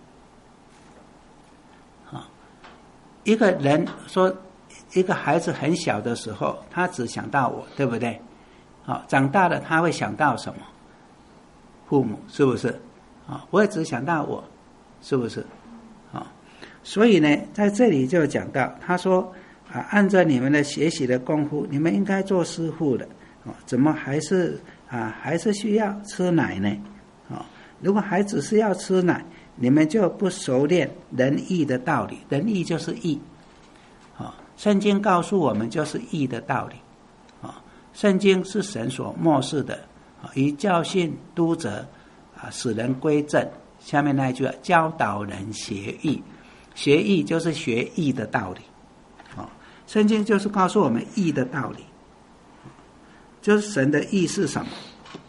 么。啊，一个人说，一个孩子很小的时候，他只想到我，对不对？啊，长大了他会想到什么？父母，是不是？啊，不会只想到我。是不是？啊，所以呢，在这里就讲到，他说啊，按照你们的学习的功夫，你们应该做师傅的，啊，怎么还是啊，还是需要吃奶呢？啊，如果还只是要吃奶，你们就不熟练仁义的道理。仁义就是义，啊，圣经告诉我们就是义的道理，啊，圣经是神所默示的，啊，以教训、督责，啊，使人归正。下面那一句，教导人学义，学义就是学义的道理，哦，圣经就是告诉我们义的道理，就是神的义是什么？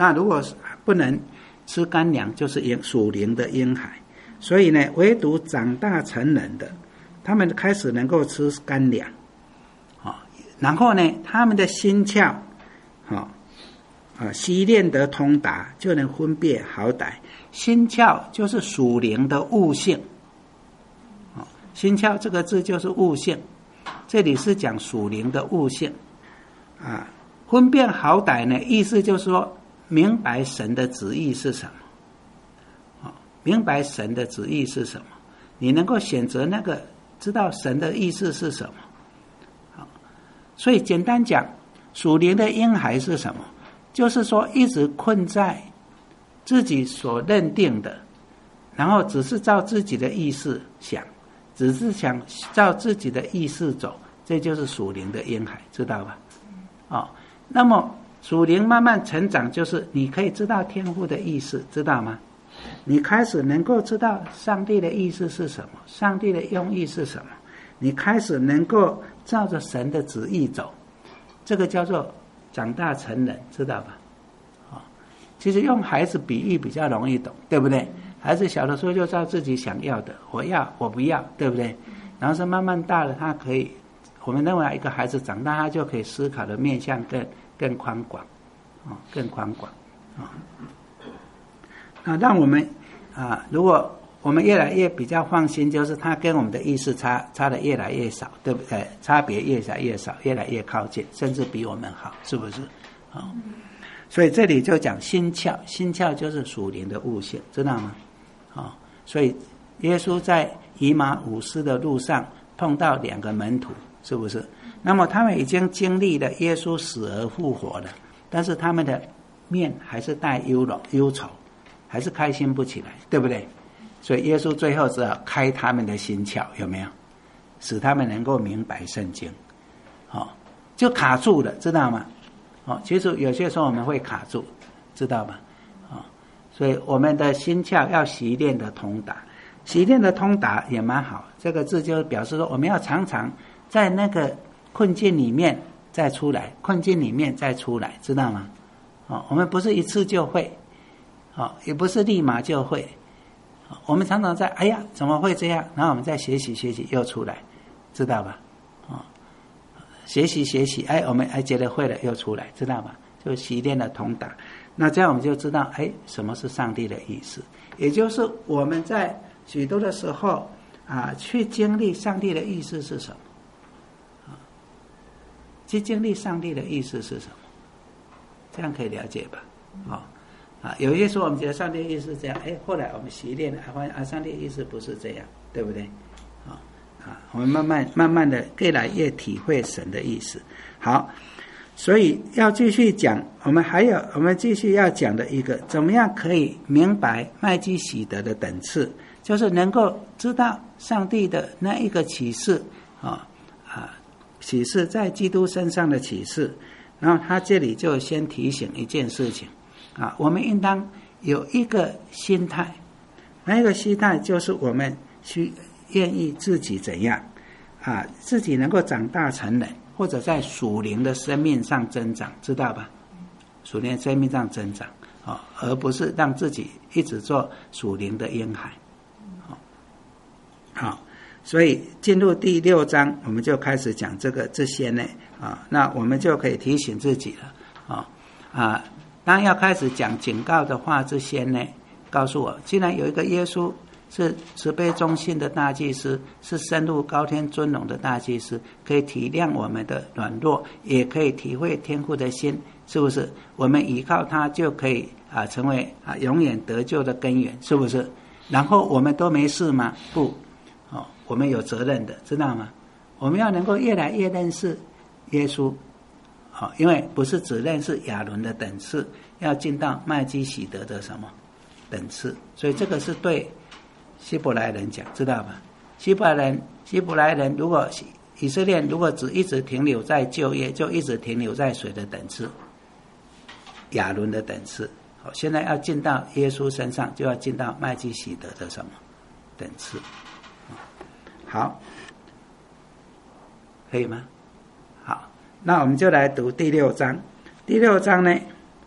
那如果不能吃干粮，就是婴属灵的婴孩。所以呢，唯独长大成人的，他们开始能够吃干粮，哦，然后呢，他们的心窍，哦，啊，习练得通达，就能分辨好歹。心窍就是属灵的悟性，哦，心窍这个字就是悟性，这里是讲属灵的悟性，啊，分辨好歹呢，意思就是说明白神的旨意是什么。明白神的旨意是什么，你能够选择那个知道神的意思是什么。好，所以简单讲，属灵的婴孩是什么？就是说一直困在自己所认定的，然后只是照自己的意识想，只是想照自己的意识走，这就是属灵的婴孩，知道吧？哦，那么属灵慢慢成长，就是你可以知道天父的意思，知道吗？你开始能够知道上帝的意思是什么，上帝的用意是什么，你开始能够照着神的旨意走，这个叫做长大成人，知道吧？哦，其实用孩子比喻比较容易懂，对不对？孩子小的时候就照自己想要的，我要我不要，对不对？然后是慢慢大了，他可以，我们认为一个孩子长大，他就可以思考的面向更更宽广，哦，更宽广，啊、哦。啊，让我们啊，如果我们越来越比较放心，就是他跟我们的意识差差的越来越少，对不对？差别越来越少，越来越靠近，甚至比我们好，是不是？啊、哦，所以这里就讲心窍，心窍就是属灵的悟性，知道吗？啊、哦，所以耶稣在以马忤斯的路上碰到两个门徒，是不是？那么他们已经经历了耶稣死而复活了，但是他们的面还是带忧容忧愁。还是开心不起来，对不对？所以耶稣最后只好开他们的心窍，有没有？使他们能够明白圣经，哦，就卡住了，知道吗？哦，其实有些时候我们会卡住，知道吗？哦，所以我们的心窍要习练的通达，习练的通达也蛮好。这个字就表示说，我们要常常在那个困境里面再出来，困境里面再出来，知道吗？哦，我们不是一次就会。哦，也不是立马就会，我们常常在哎呀怎么会这样？然后我们再学习学习又出来，知道吧？哦，学习学习，哎，我们哎觉得会了又出来，知道吧？就习练了通达，那这样我们就知道哎什么是上帝的意思，也就是我们在许多的时候啊，去经历上帝的意思是什么？啊，去经历上帝的意思是什么？这样可以了解吧？哦。啊，有些时候我们觉得上帝的意思是这样，哎，后来我们习练了，发现啊，上帝的意思不是这样，对不对？啊啊，我们慢慢慢慢的越来越体会神的意思。好，所以要继续讲，我们还有我们继续要讲的一个，怎么样可以明白麦基洗德的等次，就是能够知道上帝的那一个启示啊啊，启示在基督身上的启示。然后他这里就先提醒一件事情。啊，我们应当有一个心态，那一个心态就是我们去愿意自己怎样啊，自己能够长大成人，或者在属灵的生命上增长，知道吧？属灵的生命上增长啊，而不是让自己一直做属灵的婴孩。好，好，所以进入第六章，我们就开始讲这个这些呢啊，那我们就可以提醒自己了啊啊。当要开始讲警告的话之前呢，告诉我，既然有一个耶稣是慈悲忠信的大祭司，是深入高天尊荣的大祭司，可以体谅我们的软弱，也可以体会天父的心，是不是？我们依靠他就可以啊，成为啊永远得救的根源，是不是？然后我们都没事吗？不，哦，我们有责任的，知道吗？我们要能够越来越认识耶稣。好，因为不是只认识亚伦的等次，要进到麦基洗德的什么等次，所以这个是对希伯来人讲，知道吧？希伯来人，希伯来人如果以色列如果只一直停留在旧约，就一直停留在谁的等次？亚伦的等次。好，现在要进到耶稣身上，就要进到麦基洗德的什么等次？好，可以吗？好。那我们就来读第六章。第六章呢，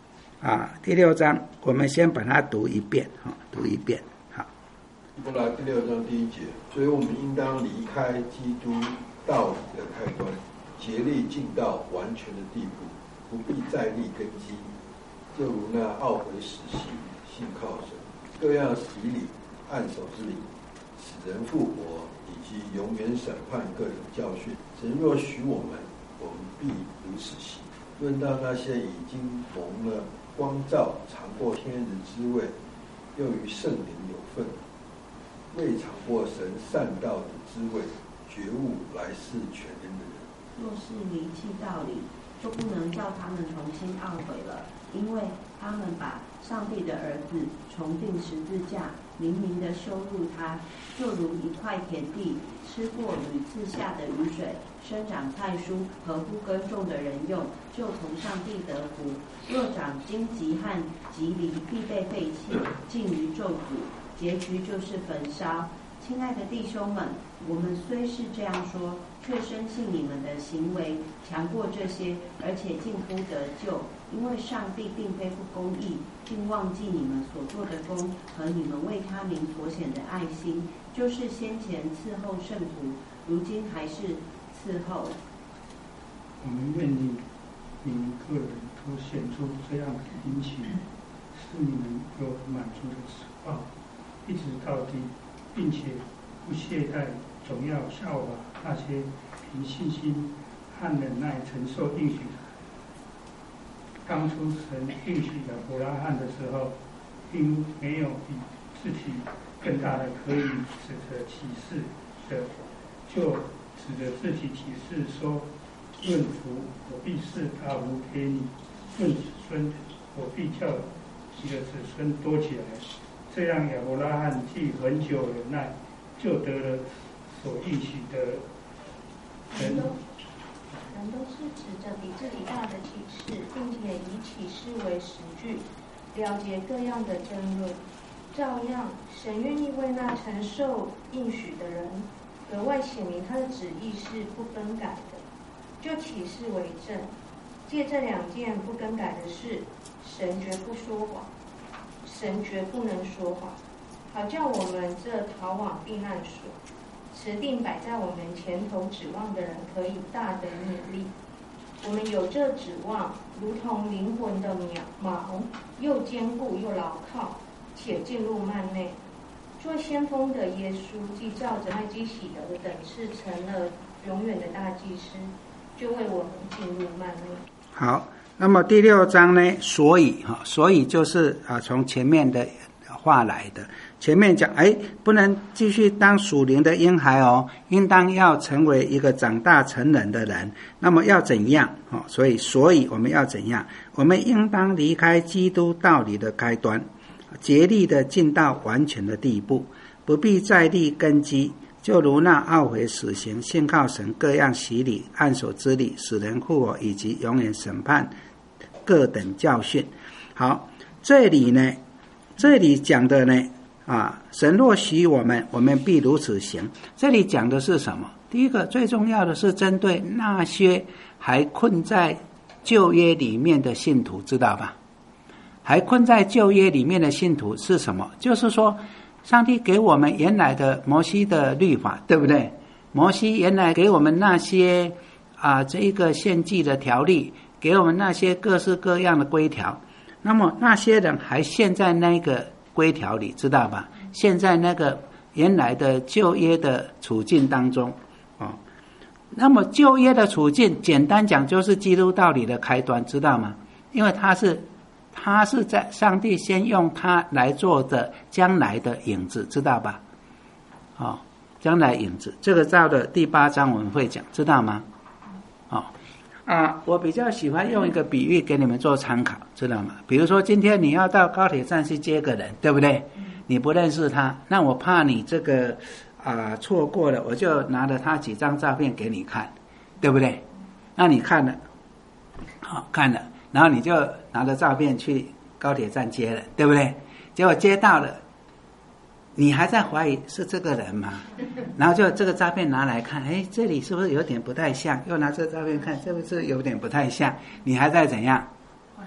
啊，第六章我们先把它读一遍，哈、哦，读一遍。好， 希伯来第六章第一节，所以我们应当离开基督道理的开端，竭力进到完全的地步，不必再立根基，就如那懊悔死刑、信靠神、各样洗礼、按手之礼、使人复活，以及永远审判各种教训。神若许我们，我们必如此行。论到那些已经蒙了光照，尝过天日滋味，又与圣灵有份，未尝过神善道的滋味，觉悟来世全能的人， 若是离弃道理，就不能叫他们重新懊悔了，因为他们把上帝的儿子重钉十字架，明明的羞辱他，就如一块田地，吃过屡次下的雨水，生长菜蔬，合乎耕种的人用，就从上帝得福。若长荆棘和棘藜，必被废弃，尽于咒诅，结局就是焚烧。亲爱的弟兄们，我们虽是这样说，却深信你们的行为强过这些，而且近乎得救，因为上帝并非不公义，并忘记你们所做的功和你们为他名所显的爱心，就是先前伺候圣徒，如今还是伺候。 我们愿意你们个人都显出这样的殷勤，使你们有满足的指望，一直到底，并且不懈怠，总要效法那些凭信心和忍耐承受应许的。当初神应许亚伯拉罕的时候，并没有比自己更大的可以指着启示的，就指着自己启示说：论福，我必赐大福给你；论子孙，我必叫你的子孙多起来。这样亚伯拉罕既很久忍耐，就得了所应许的人。 人都是指着比自己大的启示，并且以启示为实据，了结各样的争论。照样，神愿意为那承受应许的人，格外显明他的旨意是不更改的。就启示为证，借这两件不更改的事，神绝不说谎，神绝不能说谎，好叫我们这逃往避难所，持定摆在我们前头指望的人，可以大得勉励。我们有这指望，如同灵魂的锚，又坚固又牢靠，且进入幔内。做先锋的耶稣，既照着麦基洗德的等次，成了永远的大祭司，就为我们进入幔内。 好，那么第六章呢？所以哈，所以就是啊，从前面的话来的。前面讲，哎，不能继续当属灵的婴孩哦，应当要成为一个长大成人的人。那么要怎样？哦，所以，所以我们要怎样？我们应当离开基督道理的开端，竭力的进到完全的地步，不必再立根基。就如那懊悔死刑、信靠神各样洗礼、按手之礼、使人复活以及永远审判各等教训。好，这里呢，这里讲的呢，啊，神若许我们，我们必如此行。这里讲的是什么？第一个最重要的是针对那些还困在旧约里面的信徒，知道吧？还困在旧约里面的信徒是什么？就是说，上帝给我们原来的摩西的律法，对不对？摩西原来给我们那些啊，这一个献祭的条例，给我们那些各式各样的规条。那么那些人还陷在那个规条里，知道吧？陷在那个原来的旧约的处境当中哦。那么旧约的处境，简单讲就是基督道理的开端，知道吗？因为它是。他是在上帝先用他来做的将来的影子，知道吧？哦，将来影子，这个到了第八章我们会讲，知道吗？哦，啊，我比较喜欢用一个比喻给你们做参考，知道吗？比如说今天你要到高铁站去接个人，对不对？你不认识他，那我怕你这个啊错过了，我就拿了他几张照片给你看，对不对？那你看了，好、哦、看了。然后你就拿着照片去高铁站接了，对不对？结果接到了，你还在怀疑是这个人吗？然后就这个照片拿来看，哎，这里是不是有点不太像？又拿这个照片看，是不是有点不太像？你还在怎样？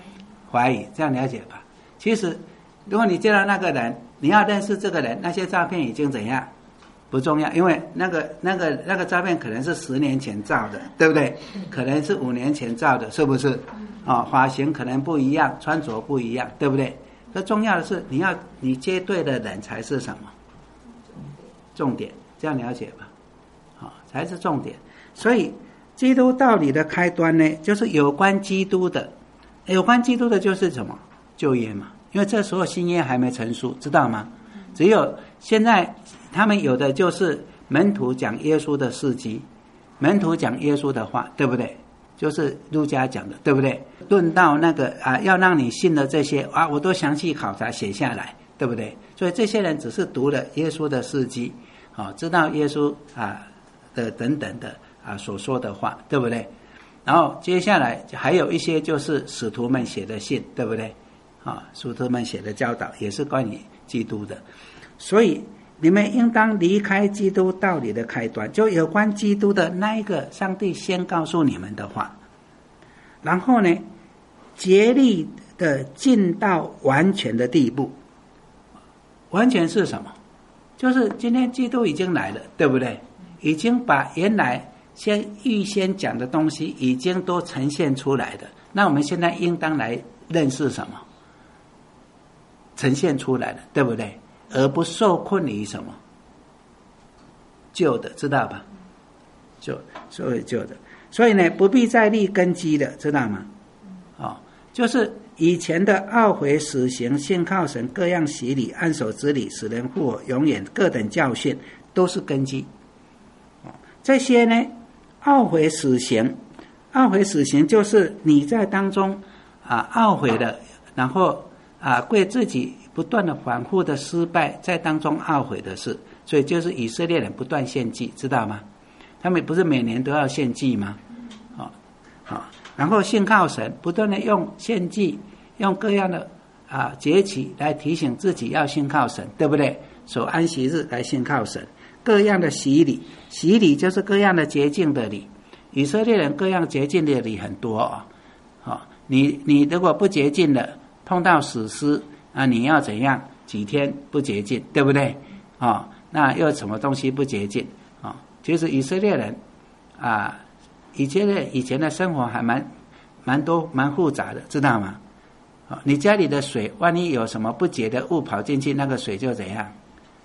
怀疑，这样了解吧？其实，如果你见到那个人，你要认识这个人，那些照片已经怎样？不重要，因为那个那个那个照片可能是十年前照的，对不对？可能是五年前照的，是不是？啊、哦，发型可能不一样，穿着不一样，对不对？那重要的是你要你接对的人才是什么？重点，这样了解吧？好、哦，才是重点。所以基督道理的开端呢，就是有关基督的，有关基督的就是什么？旧约嘛，因为这时候新约还没成书，知道吗？只有现在他们有的就是门徒讲耶稣的事迹，门徒讲耶稣的话，对不对？就是路加讲的，对不对？论到那个啊，要让你信的这些啊，我都详细考察写下来，对不对？所以这些人只是读了耶稣的事迹，啊，知道耶稣啊的等等的啊所说的话，对不对？然后接下来还有一些就是使徒们写的信，对不对？啊，使徒们写的教导也是关于基督的，所以你们应当离开基督道理的开端，就有关基督的那一个上帝先告诉你们的话，然后呢，竭力的进到完全的地步。完全是什么？就是今天基督已经来了，对不对？已经把原来先预先讲的东西已经都呈现出来的，那我们现在应当来认识什么？呈现出来的，对不对？而不受困于什么旧的，知道吧？旧，所谓旧的，所以呢，不必再立根基的，知道吗？哦，就是以前的懊悔、死刑、信靠神、各样洗礼、按手之礼、使人复活、永远各等教训，都是根基。哦，这些呢，懊悔、死刑，懊悔、死刑就是你在当中啊懊悔的，然后啊为自己不断的反复的失败，在当中懊悔的事，所以就是以色列人不断献祭，知道吗？他们不是每年都要献祭吗？好，好，然后信靠神，不断的用献祭，用各样的啊节期来提醒自己要信靠神，对不对？守安息日来信靠神，各样的洗礼，洗礼就是各样的洁净的礼。以色列人各样洁净的礼很多啊、哦，哦，你你如果不洁净了，碰到死尸啊，你要怎样？几天不洁净，对不对？啊、哦，那又什么东西不洁净啊、哦？其实以色列人啊，以前的以前的生活还蛮蛮多蛮复杂的，知道吗？啊、哦，你家里的水，万一有什么不洁的物跑进去，那个水就怎样？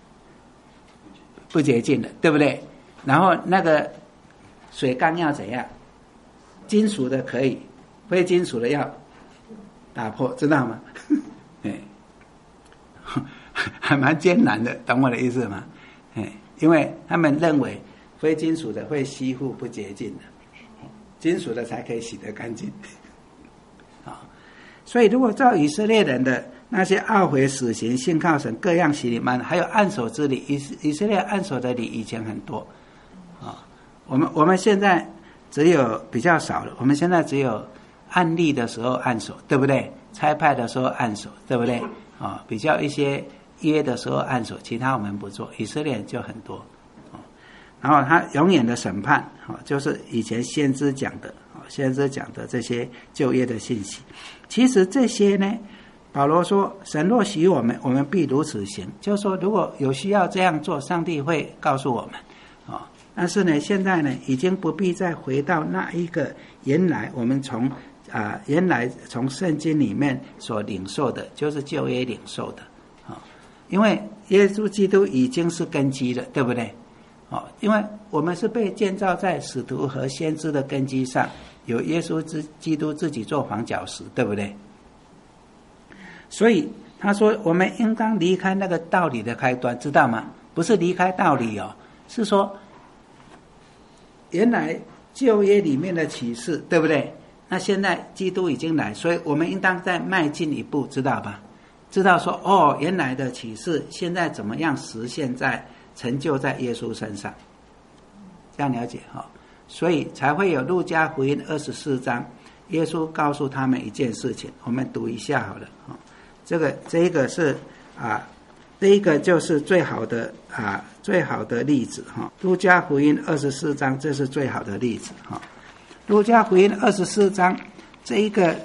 不洁净的，对不对？然后那个水缸要怎样？金属的可以，非金属的要打破，知道吗？哎，还蛮艰难的，懂我的意思吗？哎，因为他们认为非金属的会吸附不洁净的，金属的才可以洗得干净。啊，所以如果照以色列人的那些懊悔、死刑、信靠神、各样洗礼曼，还有按手之礼，以以色列按手的礼以前很多啊，我们我们现在只有比较少了，我们现在只有按立的时候按手，对不对？差派的时候按手，对不对？啊，比较一些约的时候按手，其他我们不做。以色列人就很多，啊，然后他永远的审判，啊，就是以前先知讲的，啊，先知讲的这些旧约的信息。其实这些呢，保罗说，神若许我们，我们必如此行。就是说，如果有需要这样做，上帝会告诉我们，啊。但是呢，现在呢，已经不必再回到那一个原来我们从啊原来从圣经里面所领受的，就是旧约领受的啊，因为耶稣基督已经是根基了，对不对？哦，因为我们是被建造在使徒和先知的根基上，有耶稣之基督自己做房角石，对不对？所以他说，我们应当离开那个道理的开端，知道吗？不是离开道理哦，是说原来旧约里面的启示，对不对？那现在基督已经来，所以我们应当再迈进一步，知道吧？知道说，哦，原来的启示现在怎么样实现在成就在耶稣身上，这样了解哈、哦？所以才会有路加福音二十四章，耶稣告诉他们一件事情，我们读一下好了。哦，这个这一个是啊，这一个就是最好的啊最好的例子哈、哦。路加福音二十四章，这是最好的例子哈、哦。路加福音二十四章这一个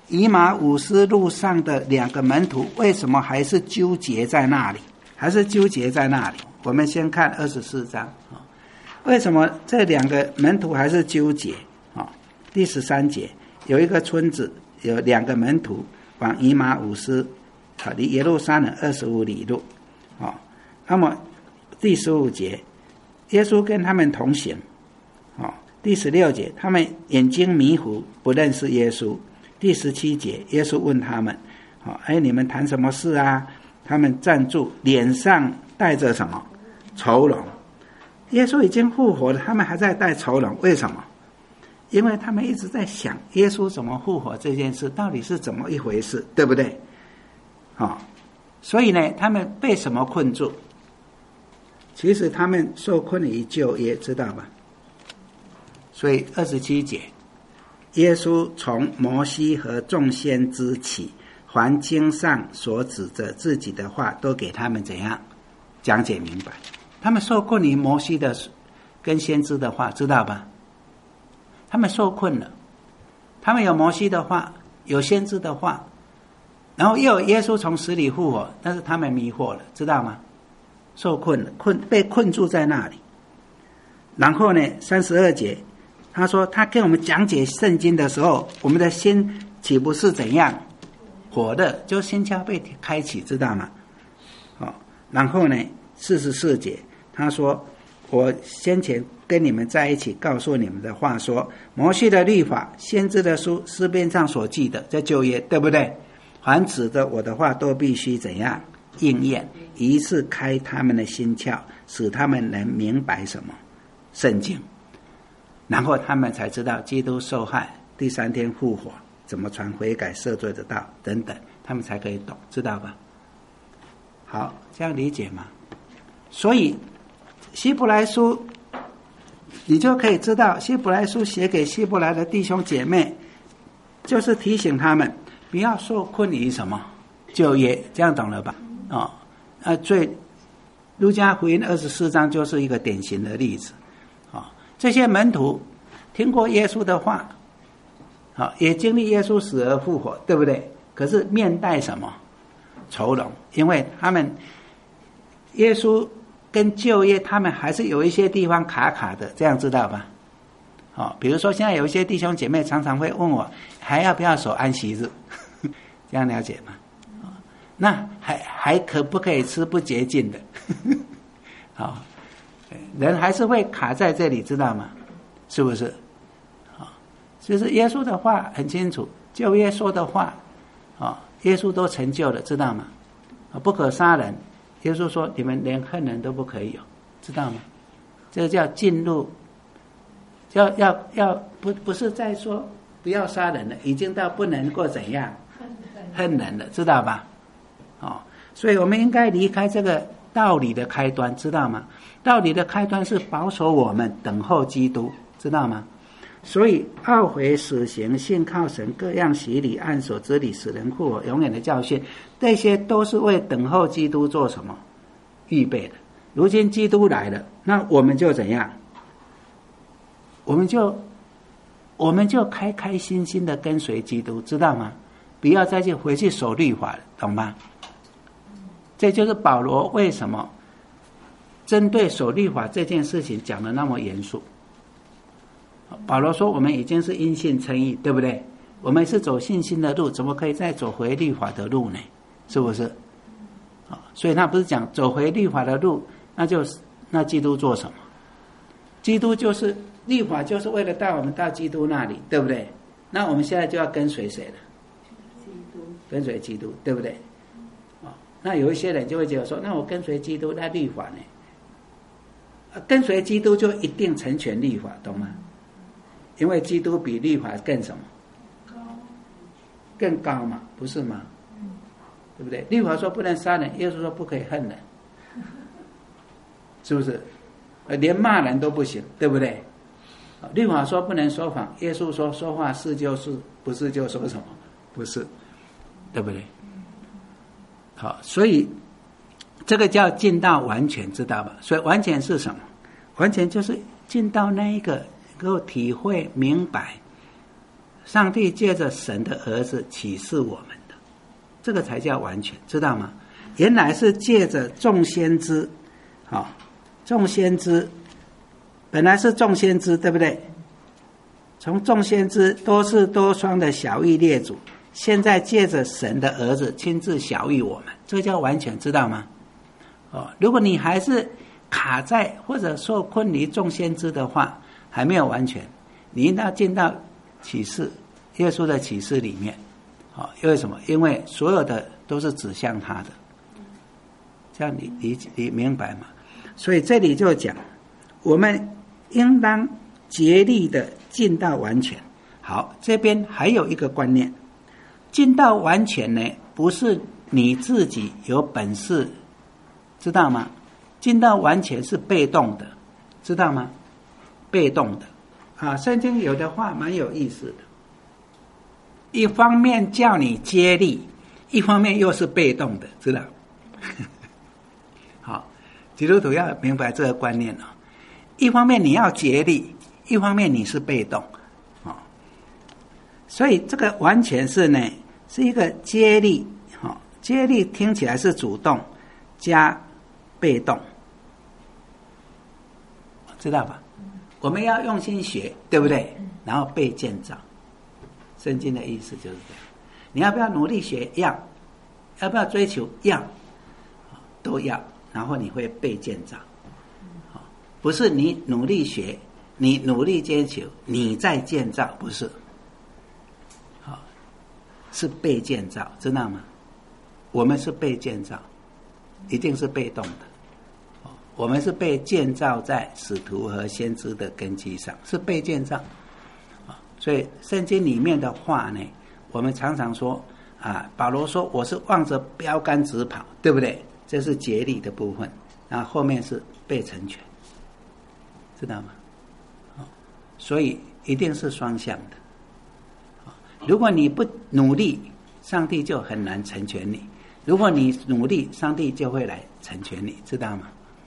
以马忤斯路上的两个门徒为什么还是纠结在那里？还是纠结在那里？我们先看二十四章啊，为什么这两个门徒还是纠结啊？第十三节，有一个村子，有两个门徒往以马忤斯啊，离耶路撒冷二十五里路啊。那么第十五节，耶稣跟他们同行啊。第十六节，他们眼睛迷糊，不认识耶稣。第十七节，耶稣问他们：“好，哎，你们谈什么事啊？”他们站住，脸上带着什么？愁容。耶稣已经复活了，他们还在带愁容，为什么？因为他们一直在想耶稣怎么复活这件事到底是怎么一回事，对不对？好，所以呢，他们被什么困住？其实他们受困于旧约，知道吧？所以二十七节。耶稣从摩西和众先知起，凡经上所指着自己的话，都给他们怎样讲解明白。他们受困于摩西的跟先知的话，知道吧？他们受困了，他们有摩西的话，有先知的话，然后又有耶稣从死里复活，但是他们迷惑了，知道吗？受困了，困被困住在那里。然后呢，三十二节。他说他跟我们讲解圣经的时候，我们的心岂不是怎样火热，就心窍被开启，知道吗？哦，然后呢四十四节他说，我先前跟你们在一起告诉你们的话说，摩西的律法、先知的书、诗篇上所记的，在旧约，对不对？凡指着我的话都必须怎样应验，一次开他们的心窍，使他们能明白什么圣经，然后他们才知道基督受害，第三天复活，怎么传悔改赦罪的道等等，他们才可以懂，知道吧？好，这样理解吗？所以希伯来书你就可以知道，希伯来书写给希伯来的弟兄姐妹，就是提醒他们不要受困于什么旧约，这样懂了吧？哦，那最路加福音二十四章就是一个典型的例子。这些门徒听过耶稣的话，好，也经历耶稣死而复活，对不对？可是面带什么愁容？因为他们耶稣跟旧约，他们还是有一些地方卡卡的，这样知道吧？好，比如说现在有一些弟兄姐妹常常会问我，还要不要守安息日？这样了解吗？那还还可不可以吃不洁净的？好。人还是会卡在这里，知道吗？是不是？啊，就是耶稣的话很清楚，旧约说的话，啊，耶稣都成就了，知道吗？啊，不可杀人，耶稣说你们连恨人都不可以有，知道吗？这个叫进入，要要要不不是在说不要杀人了，已经到不能够怎样恨人了，知道吧？哦，所以我们应该离开这个道理的开端，知道吗？道理的开端是保守我们等候基督，知道吗？所以懊悔、死刑、信靠神、各样洗礼、按手之礼、使人复活、永远的教训，这些都是为等候基督做什么预备的。如今基督来了，那我们就怎样？我们就我们就开开心心的跟随基督，知道吗？不要再去回去守律法了，懂吗？这就是保罗为什么针对守律法这件事情讲得那么严肃。保罗说我们已经是因信称义，对不对？我们是走信心的路，怎么可以再走回律法的路呢？是不是？所以他不是讲走回律法的路，那就是那基督做什么？基督就是律法，就是为了带我们到基督那里，对不对？那我们现在就要跟随谁了？基督，跟随基督，对不对？那有一些人就会觉得说，那我跟随基督，那律法呢？跟随基督就一定成全律法，懂吗？因为基督比律法更什么？高，更高嘛，不是吗？对不对？律法说不能杀人，耶稣说不可以恨人，是不是？连骂人都不行，对不对？律法说不能说谎，耶稣说说话是就是，不是就说什么？不是，对不对？好，所以这个叫进到完全，知道吧？所以完全是什么？完全就是进到那一个能够体会明白上帝借着神的儿子启示我们的，这个才叫完全，知道吗？原来是借着众先知，好、哦，众先知本来是众先知，对不对？从众先知多次多双的晓谕列祖，现在借着神的儿子亲自晓谕我们，这叫完全，知道吗？哦，如果你还是卡在或者受困于众先知的话，还没有完全，你应当进到启示，耶稣的启示里面。哦，因为什么？因为所有的都是指向他的，这样你你你明白吗？所以这里就讲，我们应当竭力的进到完全。好，这边还有一个观念，进到完全呢，不是你自己有本事，知道吗？进到完全是被动的，知道吗？被动的啊，圣经有的话蛮有意思的，一方面叫你接力，一方面又是被动的，知道？好，基督徒要明白这个观念哦。一方面你要竭力，一方面你是被动，哦，所以这个完全是呢，是一个接力，哦，接力听起来是主动加被动，知道吧？我们要用心学，对不对？然后被建造，圣经的意思就是这样。你要不要努力学？要。要不要追求？要。都要，然后你会被建造。不是你努力学，你努力追求，你在建造，不是。好，是被建造，知道吗？我们是被建造，一定是被动的。我们是被建造在使徒和先知的根基上，是被建造。所以圣经里面的话呢，我们常常说啊，保罗说我是望着标杆直跑，对不对？这是竭力的部分，然后后面是被成全，知道吗？所以一定是双向的。如果你不努力，上帝就很难成全你；如果你努力，上帝就会来成全你，知道吗？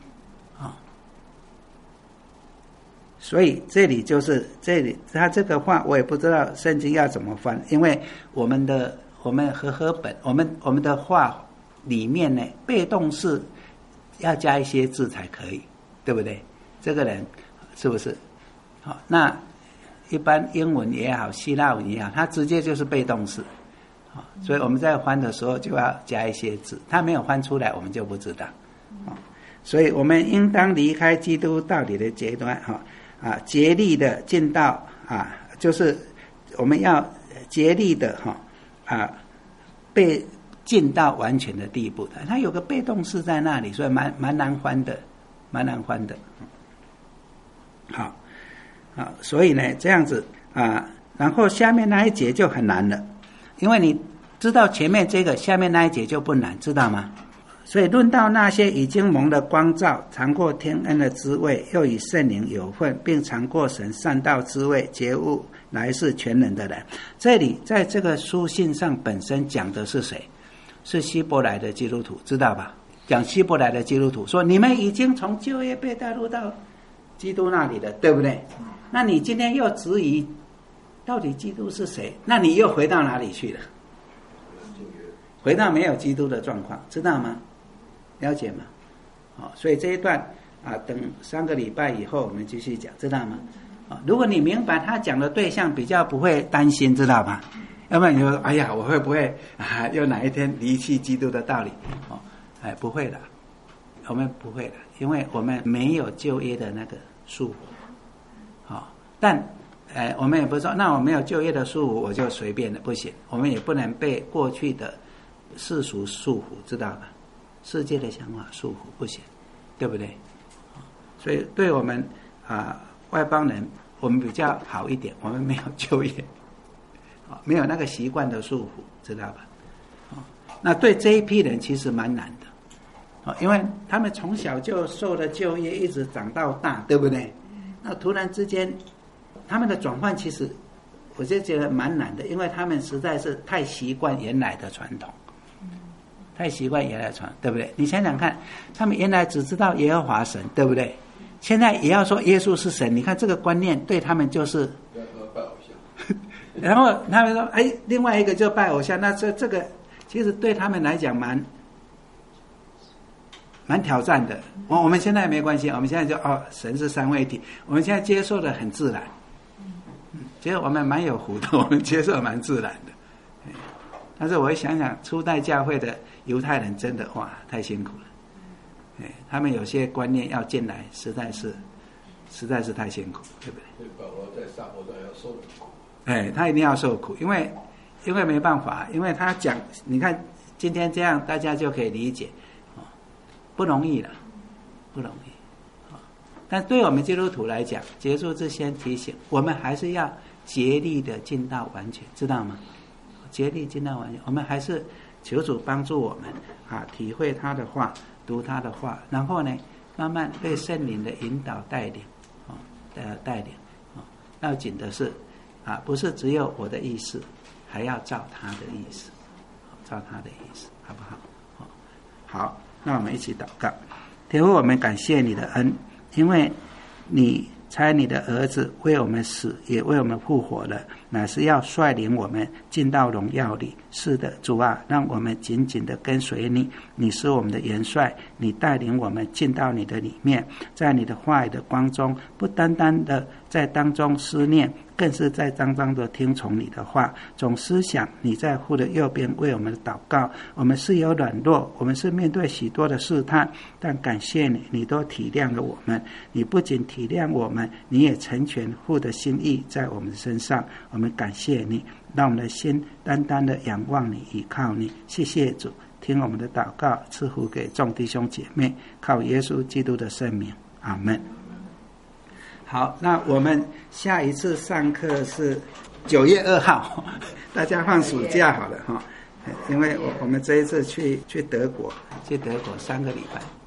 所以这里就是这里，他这个话我也不知道圣经要怎么翻，因为我们的我们和合本，我们我们的话里面呢，被动式要加一些字才可以，对不对？这个人是不是？好，那一般英文也好，希腊文也好，它直接就是被动式，好，所以我们在翻的时候就要加一些字，它没有翻出来，我们就不知道。好，所以我们应当离开基督道理的阶段，哈。啊，竭力的进到啊，就是我们要竭力的哈啊，被进到完全的地步的。它有个被动式在那里，所以蛮蛮难翻的，蛮难翻的。好，好，所以呢这样子啊，然后下面那一节就很难了，因为你知道前面这个，下面那一节就不难，知道吗？所以论到那些已经蒙了光照，尝过天恩的滋味，又与圣灵有份，并尝过神善道滋味，觉悟来世全能的人，这里在这个书信上本身讲的是谁？是希伯来的基督徒，知道吧？讲希伯来的基督徒说，你们已经从旧约被带入到基督那里了，对不对？那你今天又质疑到底基督是谁？那你又回到哪里去了？回到没有基督的状况，知道吗？了解吗？好，所以这一段啊，等三个礼拜以后我们继续讲，知道吗？啊，如果你明白他讲的对象，比较不会担心，知道吧？要不然你就说，哎呀，我会不会啊，又哪一天离弃基督的道理？哦，哎，不会的，我们不会的，因为我们没有旧约的那个束缚。好，但呃，我们也不是说，那我没有旧约的束缚，我就随便的，不行，我们也不能被过去的世俗束缚，知道吧？世界的想法束缚不行，对不对？所以对我们啊、呃、外邦人，我们比较好一点，我们没有就业，没有那个习惯的束缚，知道吧？那对这一批人其实蛮难的，因为他们从小就受了就业，一直长到大，对不对？那突然之间，他们的转换其实我就觉得蛮难的，因为他们实在是太习惯原来的传统。太习惯原来传，对不对？你想想看，他们原来只知道耶和华神，对不对？现在也要说耶稣是神，你看这个观念对他们就是然后他们说，哎，另外一个就拜偶像，那这这个其实对他们来讲蛮蛮挑战的。我我们现在没关系，我们现在就哦，神是三位一体，我们现在接受的很自然。嗯，其实我们蛮有福的，我们接受蛮自然的。但是我会想想，初代教会的犹太人真的哇，太辛苦了。哎，他们有些观念要进来，实在是实在是太辛苦，对不对？ 所以保罗在沙漠上要受苦。 哎，他一定要受苦，因为因为没办法，因为他讲，你看今天这样，大家就可以理解，哦，不容易了，不容易。哦，但对我们基督徒来讲，结束之前提醒，我们还是要竭力的进到完全，知道吗？竭力进到完全，我们还是求主帮助我们啊，体会他的话。读他的话，然后呢，慢慢被圣灵的引导带领，哦，带带领，哦，要紧的是，啊，不是只有我的意思，还要照他的意思，照他的意思，好不好？哦，好，那我们一起祷告。天父，我们感谢你的恩，因为你差你的儿子为我们死，也为我们复活了，乃是要率领我们进到荣耀里。是的，主啊，让我们紧紧的跟随你，你是我们的元帅，你带领我们进到你的里面，在你的话语的光中，不单单的在当中思念，更是在当中的听从你的话，总思想你在父的右边为我们的祷告。我们是有软弱，我们是面对许多的试探，但感谢你，你都体谅了我们。你不仅体谅我们，你也成全父的心意在我们身上。我们感谢你，让我们的心单单的仰望你，依靠你。谢谢主，听我们的祷告，赐福给众弟兄姐妹，靠耶稣基督的圣名，阿们。好，那我们下一次上课是九月二号，大家放暑假好了哈，因为我我们这一次去去德国，去德国三个礼拜。